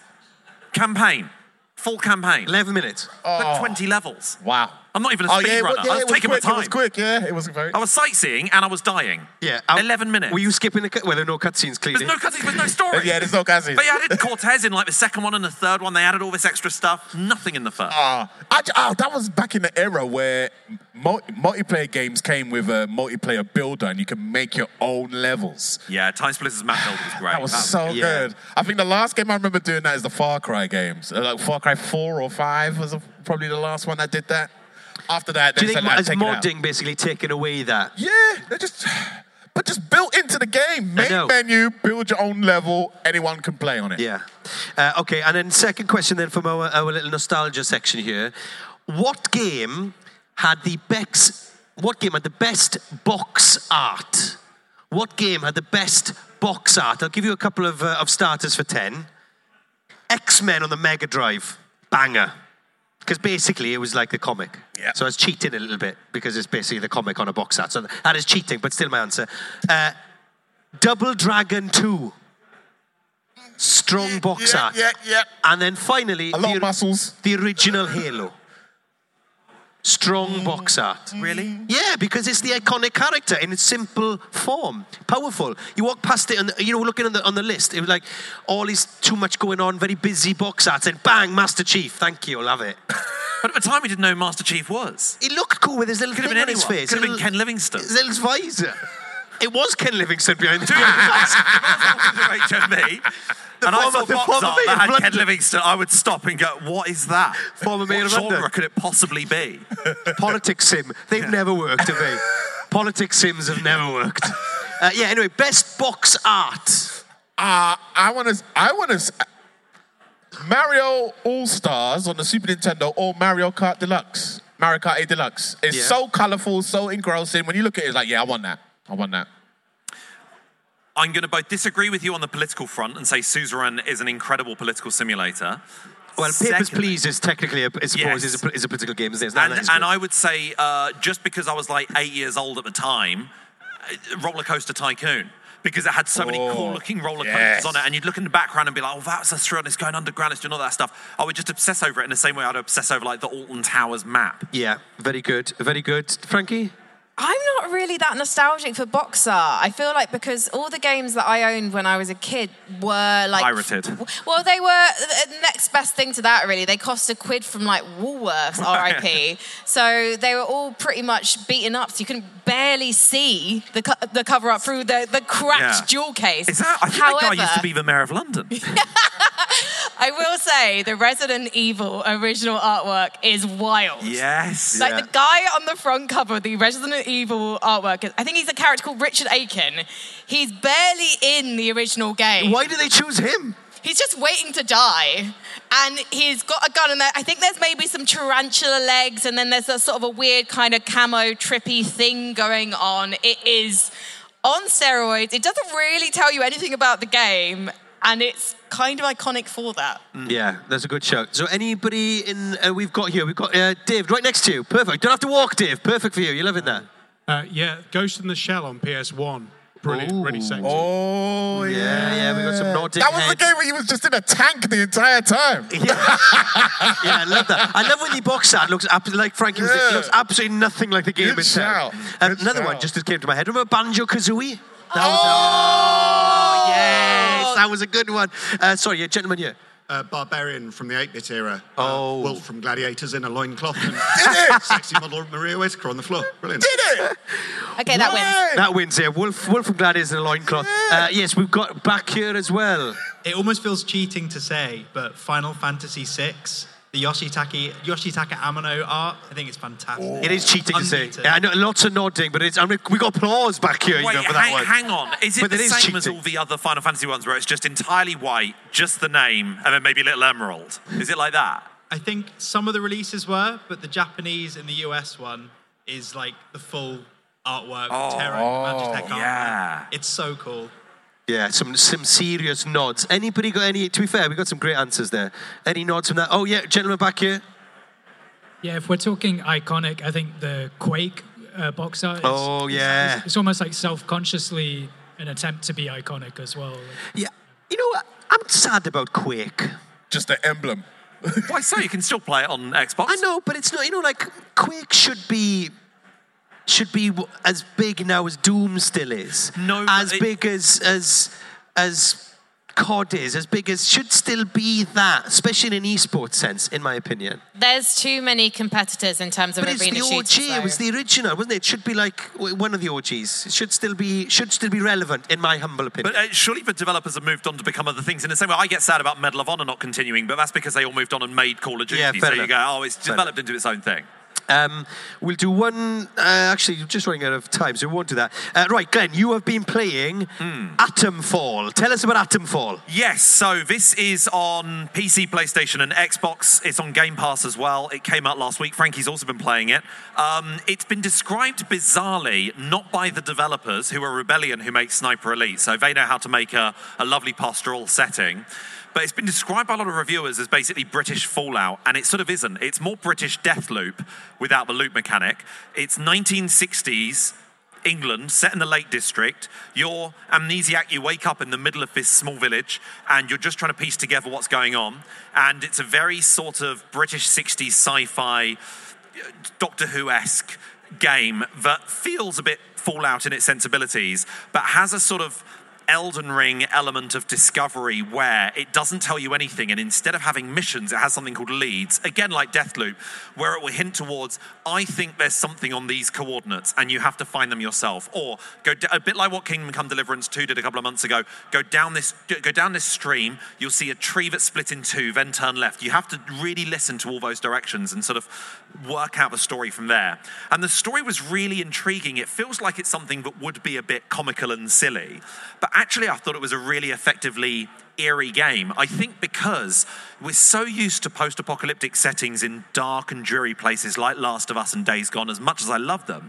Full campaign. 11 minutes. Like 20 levels. Wow. I'm not even a speedrunner. I was taking my time. It was quick, yeah. It was very... I was sightseeing and I was dying. Yeah. 11 minutes. Were you skipping the... Well, there are no cutscenes, clearly. There's no cutscenes, there's no story. Yeah, there's no cutscenes. They added Cortez in like the second one and the third one. They added all this extra stuff. Nothing in the first. That was back in the era where multiplayer games came with a multiplayer builder and you can make your own levels. Yeah, Time Splitters map builder was great. That was so good. I think the last game I remember doing that is the Far Cry games. Like Far Cry 4 or 5 was probably the last one that did that. After that, do you think has modding basically taken away that? Yeah, they're just built into the game. Main menu, build your own level. Anyone can play on it. Yeah. Okay, and then second question then from our little nostalgia section here. What game had the best box art? What game had the best box art? I'll give you a couple of starters for 10. X-Men on the Mega Drive. Banger. Because basically it was like the comic. Yeah. So I was cheating a little bit because it's basically the comic on a box art. So that is cheating, but still my answer. Double Dragon 2. Strong box art. Yeah. And then finally, a lot of muscles. The original Halo. Strong box art. Really? Yeah, because it's the iconic character in its simple form. Powerful. You walk past it and looking on the list, it was like all this too much going on, very busy box art, and bang, Master Chief. Thank you, I'll have it. But at the time we didn't know who Master Chief was. He looked cool with his little thing on his face. Could have been Ken Livingstone. His little visor. It was Ken Livingstone behind the HMV. And I saw box art that had Ken Livingstone, I would stop and go, what is that? Former Mayor of London. What genre could it possibly be? Politics sim. They've never worked, have they? Politics sims have never worked. Anyway, best box art. I want to... Mario All-Stars on the Super Nintendo or Mario Kart Deluxe. Mario Kart 8 Deluxe. It's so colourful, so engrossing. When you look at it, it's like, yeah, I want that. I'm going to both disagree with you on the political front and say Suzerain is an incredible political simulator. Well, Papers, Please is technically, I suppose, is a political game, isn't it? And I would say, just because I was like 8 years old at the time, Roller Coaster Tycoon. because it had so many cool-looking roller coasters on it, and you'd look in the background and be like, oh, that's a thrill, and it's going underground, it's doing all that stuff. I would just obsess over it in the same way I'd obsess over, like, the Alton Towers map. Yeah, very good, very good. Frankie? I'm not really that nostalgic for Boxer. I feel like because all the games that I owned when I was a kid were like... pirated. Well, they were the next best thing to that, really. They cost £1 from like Woolworths, RIP. So they were all pretty much beaten up, so you couldn't barely see the cover up through the cracked jewel case. Is that? I think that guy used to be the mayor of London. I will say the Resident Evil original artwork is wild. Yes. Like the guy on the front cover of the Resident Evil artwork, I think he's a character called Richard Aiken. He's barely in the original game. Why did they choose him? He's just waiting to die. And he's got a gun in there. I think there's maybe some tarantula legs, and then there's a sort of a weird kind of camo trippy thing going on. It is on steroids. It doesn't really tell you anything about the game, and it's kind of iconic for that. Yeah, that's a good shout. So anybody we've got Dave right next to you. Perfect. Don't have to walk, Dave. Perfect for you. You're loving that. Yeah, Ghost in the Shell on PS1. Brilliant, really sexy. Oh, yeah, we got some Nordic That was the game where he was just in a tank the entire time. Yeah, I love that. I love when the box art looks absolutely like Frankie was saying, it looks absolutely nothing like the game itself. Another one just came to my head. Remember Banjo-Kazooie? Yes, that was a good one. Sorry, gentleman here. Barbarian from the 8-bit era. Oh. Wolf from Gladiators in a loincloth. And sexy model Maria Whitaker on the floor. Brilliant. Did it? Okay, that wins. That wins here. Wolf from Gladiators in a loincloth. Yes, we've got back here as well. It almost feels cheating to say, but Final Fantasy VI, the Yoshitaka Amano art, I think it's fantastic. It is cheating to say. Yeah, I know lots of nodding, but we got applause back here. Wait, for that one. hang on. Is it the same as all the other Final Fantasy ones where it's just entirely white, just the name, and then maybe a little emerald? Is it like that? I think some of the releases were, but the Japanese and the US one is like the full artwork, Terra, Magitech art. It's so cool. Yeah, some serious nods. Anybody got any? To be fair, we got some great answers there. Any nods from that? Oh yeah, gentleman back here. Yeah, if we're talking iconic, I think the Quake box art. It's almost like self-consciously an attempt to be iconic as well. Yeah, you know what? I'm sad about Quake. Just an emblem. Why so? You can still play it on Xbox. I know, but it's not. You know, like Quake should be as big now as Doom still is. No, as big as COD is, as big as should still be that, especially in an esports sense, in my opinion. There's too many competitors in terms of arena shooters. But it's the OG. It was the original, wasn't it? It should be like one of the OGs. It should still be relevant, in my humble opinion. But surely the developers have moved on to become other things. In the same way, I get sad about Medal of Honor not continuing, but that's because they all moved on and made Call of Duty. Yeah, so you go, it's developed into its own thing. We'll do one. Actually, just running out of time, so we won't do that. Right, Glenn, you have been playing Atomfall. Tell us about Atomfall. Yes, so this is on PC, PlayStation, and Xbox. It's on Game Pass as well. It came out last week. Frankie's also been playing it. It's been described bizarrely, not by the developers, who are Rebellion, who make Sniper Elite. So they know how to make a lovely pastoral setting. But it's been described by a lot of reviewers as basically British Fallout, and it sort of isn't. It's more British Deathloop without the loop mechanic. It's 1960s England, set in the Lake District. You're amnesiac, you wake up in the middle of this small village, and you're just trying to piece together what's going on. And it's a very sort of British 60s sci-fi, Doctor Who-esque game that feels a bit Fallout in its sensibilities, but has a sort of Elden Ring element of discovery where it doesn't tell you anything, and instead of having missions, it has something called leads, again like Deathloop, where it will hint towards, I think there's something on these coordinates and you have to find them yourself. Or go a bit like what Kingdom Come Deliverance 2 did a couple of months ago, go down this stream, you'll see a tree that's split in two, then turn left. You have to really listen to all those directions and sort of work out the story from there. And the story was really intriguing. It feels like it's something that would be a bit comical and silly, but actually I thought it was a really effectively eerie game. I think because we're so used to post-apocalyptic settings in dark and dreary places like Last of Us and Days Gone, as much as I love them,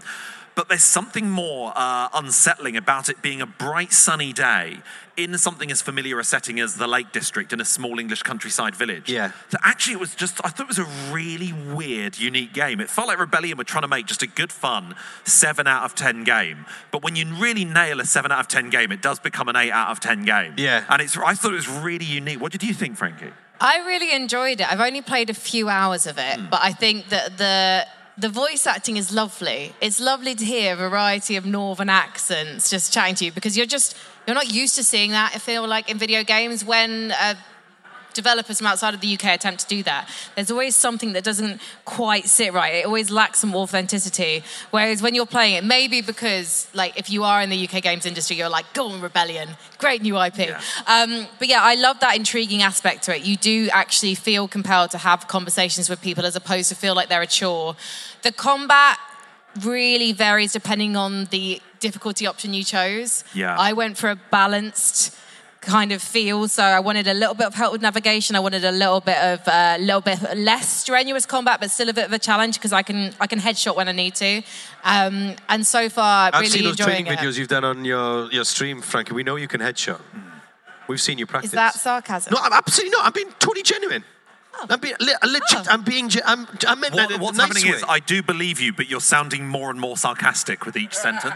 but there's something more unsettling about it being a bright, sunny day in something as familiar a setting as the Lake District in a small English countryside village. Yeah. So actually, I thought it was a really weird, unique game. It felt like Rebellion were trying to make just a good, fun 7 out of 10 game. But when you really nail a 7 out of 10 game, it does become an 8 out of 10 game. Yeah. And I thought it was really unique. What did you think, Frankie? I really enjoyed it. I've only played a few hours of it, but I think that the voice acting is lovely. It's lovely to hear a variety of northern accents just chatting to you, because you're not used to seeing that, I feel like, in video games. When developers from outside of the UK attempt to do that, there's always something that doesn't quite sit right. It always lacks some authenticity. Whereas when you're playing it, maybe because, like, if you are in the UK games industry, you're like, go on, Rebellion, great new IP. Yeah. But yeah, I love that intriguing aspect to it. You do actually feel compelled to have conversations with people as opposed to feel like they're a chore. The combat really varies depending on the difficulty option you chose. Yeah. I went for a balanced kind of feel, so I wanted a little bit of help with navigation. I wanted a little bit less strenuous combat, but still a bit of a challenge, because I can headshot when I need to. And so far, I've really seen those enjoying training videos you've done on your stream, Frankie. We know you can headshot. We've seen you practice. Is that sarcasm? No, I'm absolutely not. I'm being totally genuine. I'm being legit. I meant that in What's a nice happening way. is I do believe you, but you're sounding more and more sarcastic with each sentence.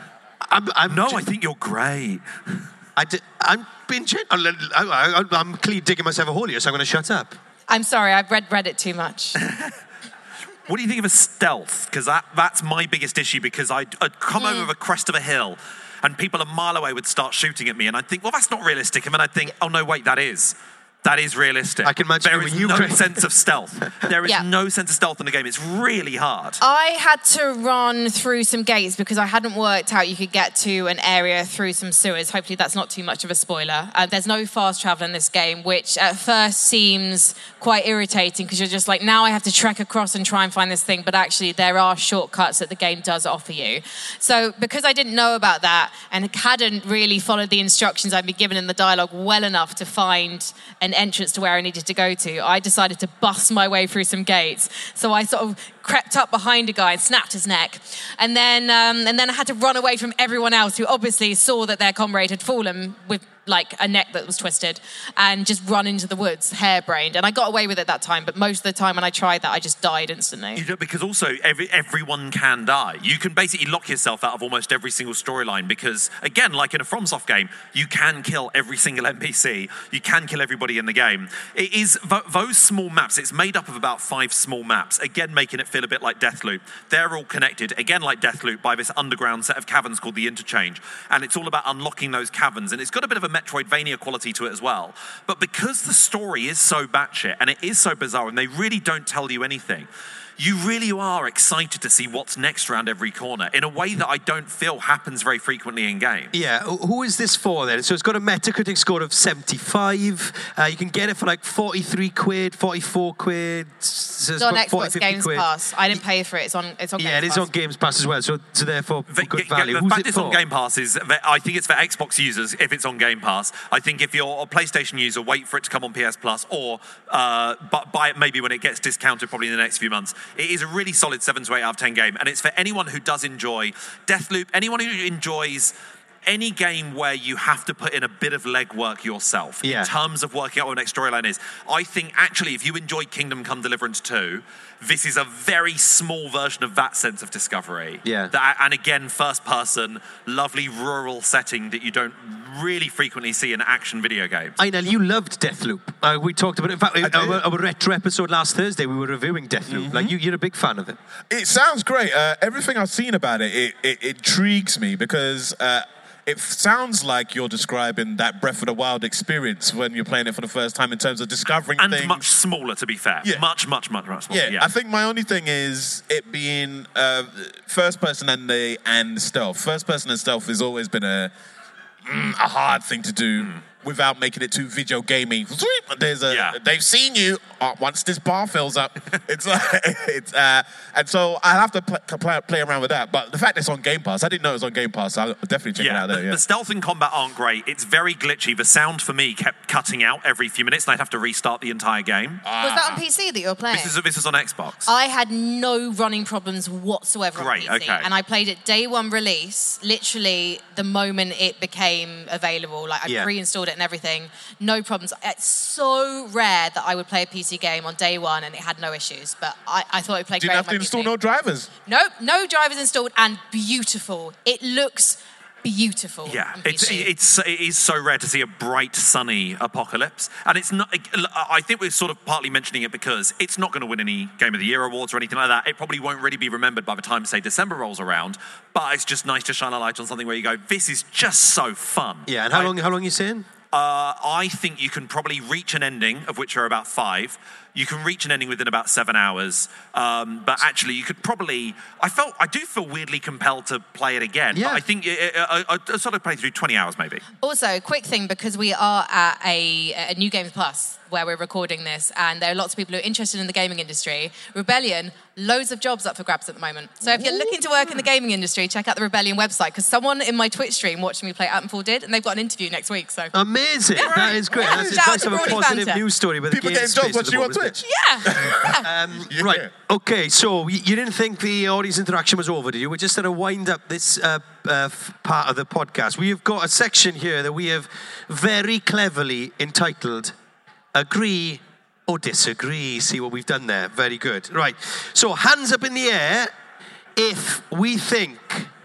I think you're great. I'm being genuine. I'm clearly digging myself a hole here, so I'm going to shut up. I'm sorry, I've read Reddit too much. What do you think of a stealth? Because that's my biggest issue, because I'd come over the crest of a hill and people a mile away would start shooting at me, and I'd think, well, that's not realistic. And then I'd think, oh, no, wait, that is. That is realistic. I can imagine there is no sense of stealth. There is Yeah. no sense of stealth in the game. It's really hard. I had to run through some gates because I hadn't worked out you could get to an area through some sewers. Hopefully that's not too much of a spoiler. There's no fast travel in this game, which at first seems quite irritating, because you're just like, now I have to trek across and try and find this thing, but actually there are shortcuts that the game does offer you. So because I didn't know about that and hadn't really followed the instructions I'd been given in the dialogue well enough to find an entrance to where I needed to go to, I decided to bust my way through some gates. So I sort of crept up behind a guy and snapped his neck. And then I had to run away from everyone else who obviously saw that their comrade had fallen with like a neck that was twisted, and just run into the woods, harebrained. And I got away with it that time, but most of the time when I tried that, I just died instantly. You know, because also everyone can die. You can basically lock yourself out of almost every single storyline, because, again, like in a FromSoft game, you can kill every single NPC. You can kill everybody in the game. It is those small maps. It's made up of about 5 small maps, again making it feel a bit like Deathloop. They're all connected, again like Deathloop, by this underground set of caverns called the Interchange. And it's all about unlocking those caverns. And it's got a bit of a Metroidvania quality to it as well. But because the story is so batshit and it is so bizarre and they really don't tell you anything, you really are excited to see what's next around every corner in a way that I don't feel happens very frequently in games. Yeah, who is this for then? So it's got a Metacritic score of 75. You can get it for like 43 quid, 44 quid. So It's on Xbox Games Pass. I didn't pay for it. It's on Games Pass. Yeah, it is on Games Pass as well. So therefore, good value. The Who's fact it it's for? on Game Pass is, I think it's for Xbox users if it's on Game Pass. I think if you're a PlayStation user, wait for it to come on PS Plus, or buy it maybe when it gets discounted probably in the next few months. It is a really solid 7 to 8 out of 10 game, and it's for anyone who does enjoy Deathloop, anyone who enjoys any game where you have to put in a bit of legwork yourself in terms of working out what the next storyline is. I think actually if you enjoyed Kingdom Come Deliverance 2, this is a very small version of that sense of discovery. Yeah. And again, first person, lovely rural setting that you don't really frequently see in action video games. I know you loved Deathloop. We talked about it. In fact, our retro episode last Thursday, we were reviewing Deathloop. Like you're a big fan of it. It sounds great. Everything I've seen about it intrigues me, because it sounds like you're describing that Breath of the Wild experience when you're playing it for the first time in terms of discovering and things. Much smaller, to be fair. Yeah. Much smaller. Yeah, I think my only thing is it being first person and stealth. First person and stealth has always been a hard thing to do without making it too video gamey. They've seen you once this bar fills up. And so I have to play around with that. But the fact it's on Game Pass, I didn't know it was on Game Pass. So I'll definitely check it out there. The stealth and combat aren't great. It's very glitchy. The sound for me kept cutting out every few minutes, and I'd have to restart the entire game. Was that on PC that you were playing? This is on Xbox. I had no running problems whatsoever on PC. Okay. And I played it day one release, literally the moment it became available. Like, I pre-installed it and everything. No problems. It's so rare that I would play a PC game on day one and it had no issues. But I thought it played great. Didn't have to install no drivers? Nope, no drivers installed, and beautiful. It looks beautiful. Yeah, it is so rare to see a bright, sunny apocalypse, and it's not. I think we're sort of partly mentioning it because it's not going to win any Game of the Year awards or anything like that. It probably won't really be remembered by the time, say, December rolls around. But it's just nice to shine a light on something where you go, "This is just so fun." Yeah, and how long are you saying? I think you can probably reach an ending, of which are about 5. You can reach an ending within about 7 hours. But actually, you could probably... I do feel weirdly compelled to play it again. Yeah. But I think I sort of play through 20 hours, maybe. Also, quick thing, because we are at a New Games Plus, where we're recording this, and there are lots of people who are interested in the gaming industry. Rebellion, loads of jobs up for grabs at the moment. So if you're looking to work in the gaming industry, check out the Rebellion website, because someone in my Twitch stream watching me play Titanfall did, and they've got an interview next week. So amazing! Yeah. That is great. That's nice to have a positive news story with people getting jobs watching you on Twitch. Yeah. Right. Okay. So you didn't think the audience interaction was over, did you? We're just going to wind up this part of the podcast. We've got a section here that we have very cleverly entitled "Agree or Disagree." See what we've done there? Very good. Right. So hands up in the air if we think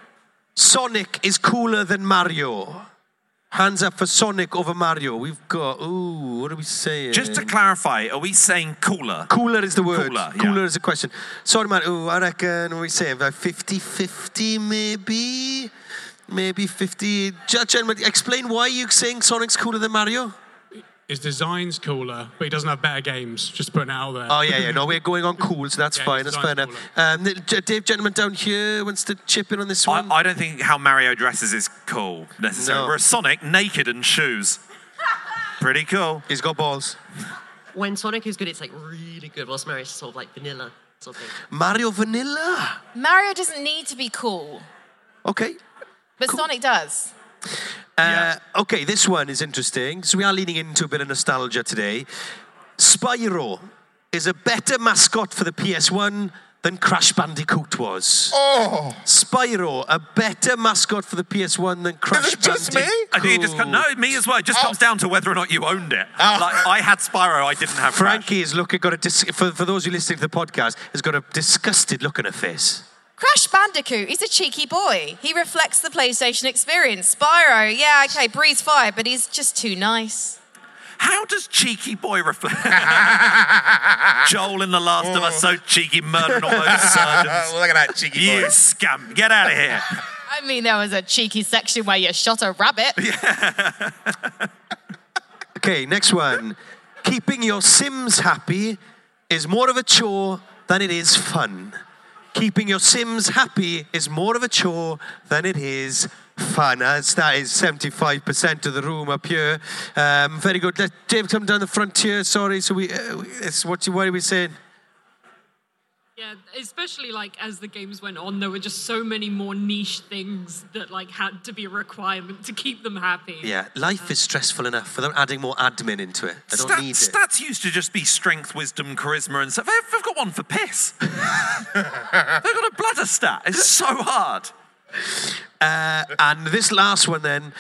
Sonic is cooler than Mario. Hands up for Sonic over Mario. We've got, what are we saying? Just to clarify, are we saying cooler? Cooler is the word. Cooler, yeah. Cooler is the question. Sorry, man. I reckon, what are we saying? About 50-50 maybe? Maybe 50. Gentlemen, explain why you're saying Sonic's cooler than Mario? His design's cooler, but he doesn't have better games. Just putting it out there. Oh, yeah. No, we're going on cool, so that's fine. That's fair enough. Dave, gentleman down here, wants to chip in on this one. I don't think how Mario dresses is cool, necessarily. No. Whereas Sonic, naked and shoes. Pretty cool. He's got balls. When Sonic is good, it's like really good. Whilst Mario's sort of like vanilla sort of thing. Mario vanilla? Mario doesn't need to be cool. Okay. But cool. Sonic does. Okay, this one is interesting. So we are leaning into a bit of nostalgia today. Spyro is a better mascot for the PS1 than Crash Bandicoot was. Oh! Spyro, a better mascot for the PS1 than Crash Bandicoot. Just me? I think it just me as well. It just comes down to whether or not you owned it. Like, I had Spyro, I didn't have Frankie is for those who listening to the podcast, has got a disgusted look on her face. Crash Bandicoot, he's a cheeky boy. He reflects the PlayStation experience. Spyro, yeah, okay, breathes fire, but he's just too nice. How does cheeky boy reflect? Joel in The Last of Us, so cheeky, murdering all those surgeons. Look at that cheeky boy. You scamp, get out of here. I mean, there was a cheeky section where you shot a rabbit. Yeah. Okay, next one. Keeping your Sims happy is more of a chore than it is fun. Keeping your Sims happy is more of a chore than it is fun. That is 75% of the room up here. Very good. Let Dave come down the front here. Sorry. So what are we saying? Yeah, especially like as the games went on, there were just so many more niche things that like had to be a requirement to keep them happy. Yeah, life is stressful enough without adding more admin into it. I don't need it. Stats used to just be strength, wisdom, charisma, and stuff. They've got one for piss. They've got a bladder stat. It's so hard. And this last one then,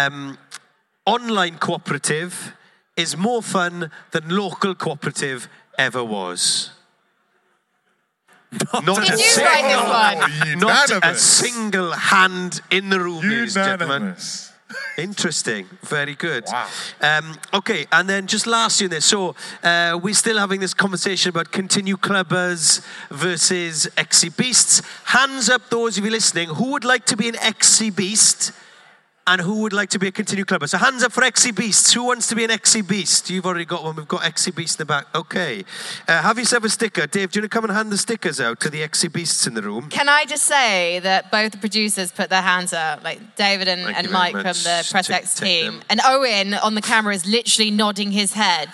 online cooperative is more fun than local cooperative ever was. Not a single hand in the room, ladies and gentlemen. Interesting. Very good. Wow. Okay, and then just lastly in this. So we're still having this conversation about Continue Clubbers versus XC Beasts. Hands up those of you listening who would like to be an XC Beast And who would like to be a Continue Clubber? So hands up for XC Beasts. Who wants to be an XC Beast? You've already got one. We've got XC Beast in the back. Okay. Have yourself a sticker. Dave, do you want to come and hand the stickers out to the XC Beasts in the room? Can I just say that both the producers put their hands up, like David and Mike from the Press X team. And Owen on the camera is literally nodding his head.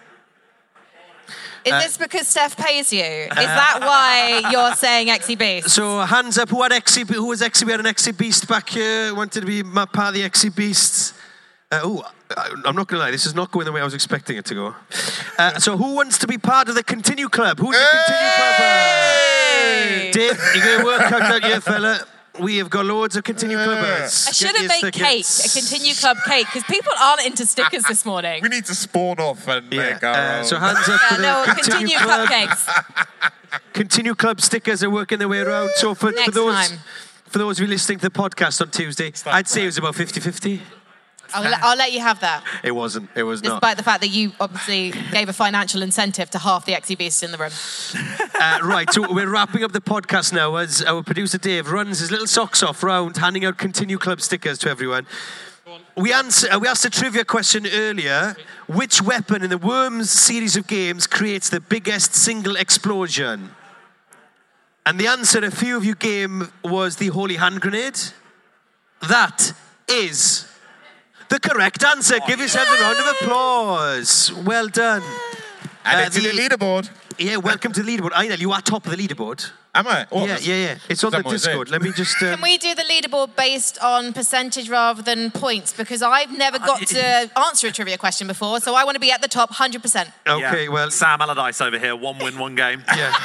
Is this because Steph pays you? Is that why you're saying XC Beast? So hands up, who was XC? We had an XC Beast back here. Wanted to be part of the XC Beasts. I'm not going to lie, this is not going the way I was expecting it to go. So who wants to be part of the Continue Club? Who's the Continue Clubber? Dave, you're going to work out here, fella. We have got loads of Continue Clubbers. I should have made cake, a Continue Club cake, because people aren't into stickers this morning. We need to spawn off and make our own. So hands up for the Continue cupcakes. Continue Club stickers are working their way around. So for those of you listening to the podcast on Tuesday, I'd say it was about 50-50. I'll let you have that. It wasn't. It was not. Despite the fact that you obviously gave a financial incentive to half the XC Beasts in the room. Right, so we're wrapping up the podcast now as our producer Dave runs his little socks off round, handing out Continue Club stickers to everyone. We asked a trivia question earlier. Which weapon in the Worms series of games creates the biggest single explosion? And the answer a few of you gave was the Holy Hand Grenade. That is the correct answer. Give yourself a round of applause. Well done. And it's in the leaderboard. Yeah, welcome to the leaderboard. Einel, you are top of the leaderboard. Am I? Oh, yeah. It's on the Discord. Let me just... Can we do the leaderboard based on percentage rather than points? Because I've never got to answer a trivia question before, so I want to be at the top 100%. Okay, well... Sam Allardyce over here, 1 win, 1 game. Yeah.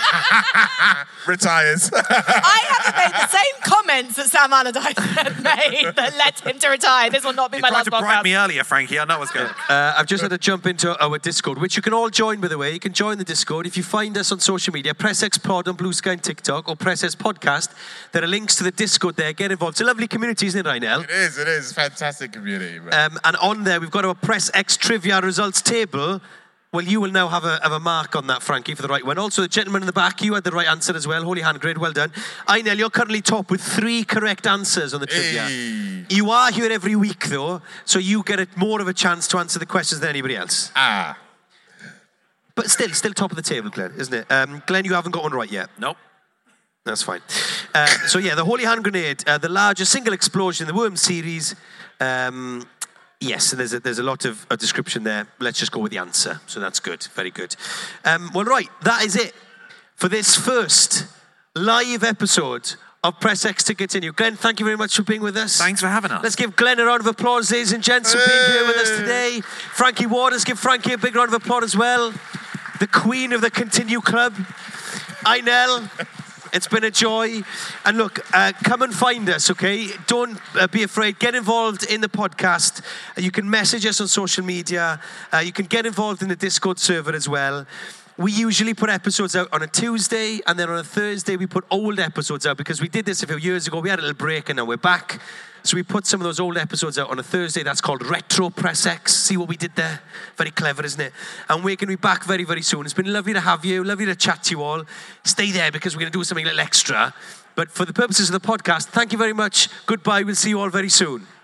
Retires. I haven't made the same comments that Sam Allardyce had made that led him to retire. This will not be my last podcast. You tried to bribe me earlier, Frankie. I know what's going on. I've just had to jump into our Discord, which you can all join, by the way. You can join the Discord. If you find us on social media, Press X Pod on Blue Sky and TikTok, or Press X Podcast, there are links to the Discord there. Get involved. It's a lovely community, isn't it, Einel? It is. Fantastic community. And on there, we've got our Press X trivia results table. Well, you will now have a mark on that, Frankie, for the right one. Also, the gentleman in the back, you had the right answer as well. Holy Hand Grenade, well done. Einel, you're currently top with 3 correct answers on the trivia. You are here every week, though, so you get more of a chance to answer the questions than anybody else. But still top of the table, Glenn, isn't it? Glenn, you haven't got one right yet. Nope. That's fine. So yeah, the Holy Hand Grenade, the largest single explosion in the Worms series. Yes, and there's a lot of a description there. Let's just go with the answer. So that's good, very good. Well, right, that is it for this first live episode of Press X to Continue. Glenn, thank you very much for being with us. Thanks for having us. Let's give Glenn a round of applause, ladies and gents, for being here with us today. Frankie Waters, give Frankie a big round of applause as well. The queen of the Continue Club, Einel. It's been a joy. And look, come and find us, okay? Don't be afraid. Get involved in the podcast. You can message us on social media. You can get involved in the Discord server as well. We usually put episodes out on a Tuesday, and then on a Thursday we put old episodes out, because we did this a few years ago. We had a little break, and now we're back. So we put some of those old episodes out on a Thursday. That's called Retro Press X. See what we did there? Very clever, isn't it? And we're going to be back very, very soon. It's been lovely to have you. Lovely to chat to you all. Stay there, because we're going to do something a little extra. But for the purposes of the podcast, thank you very much. Goodbye. We'll see you all very soon.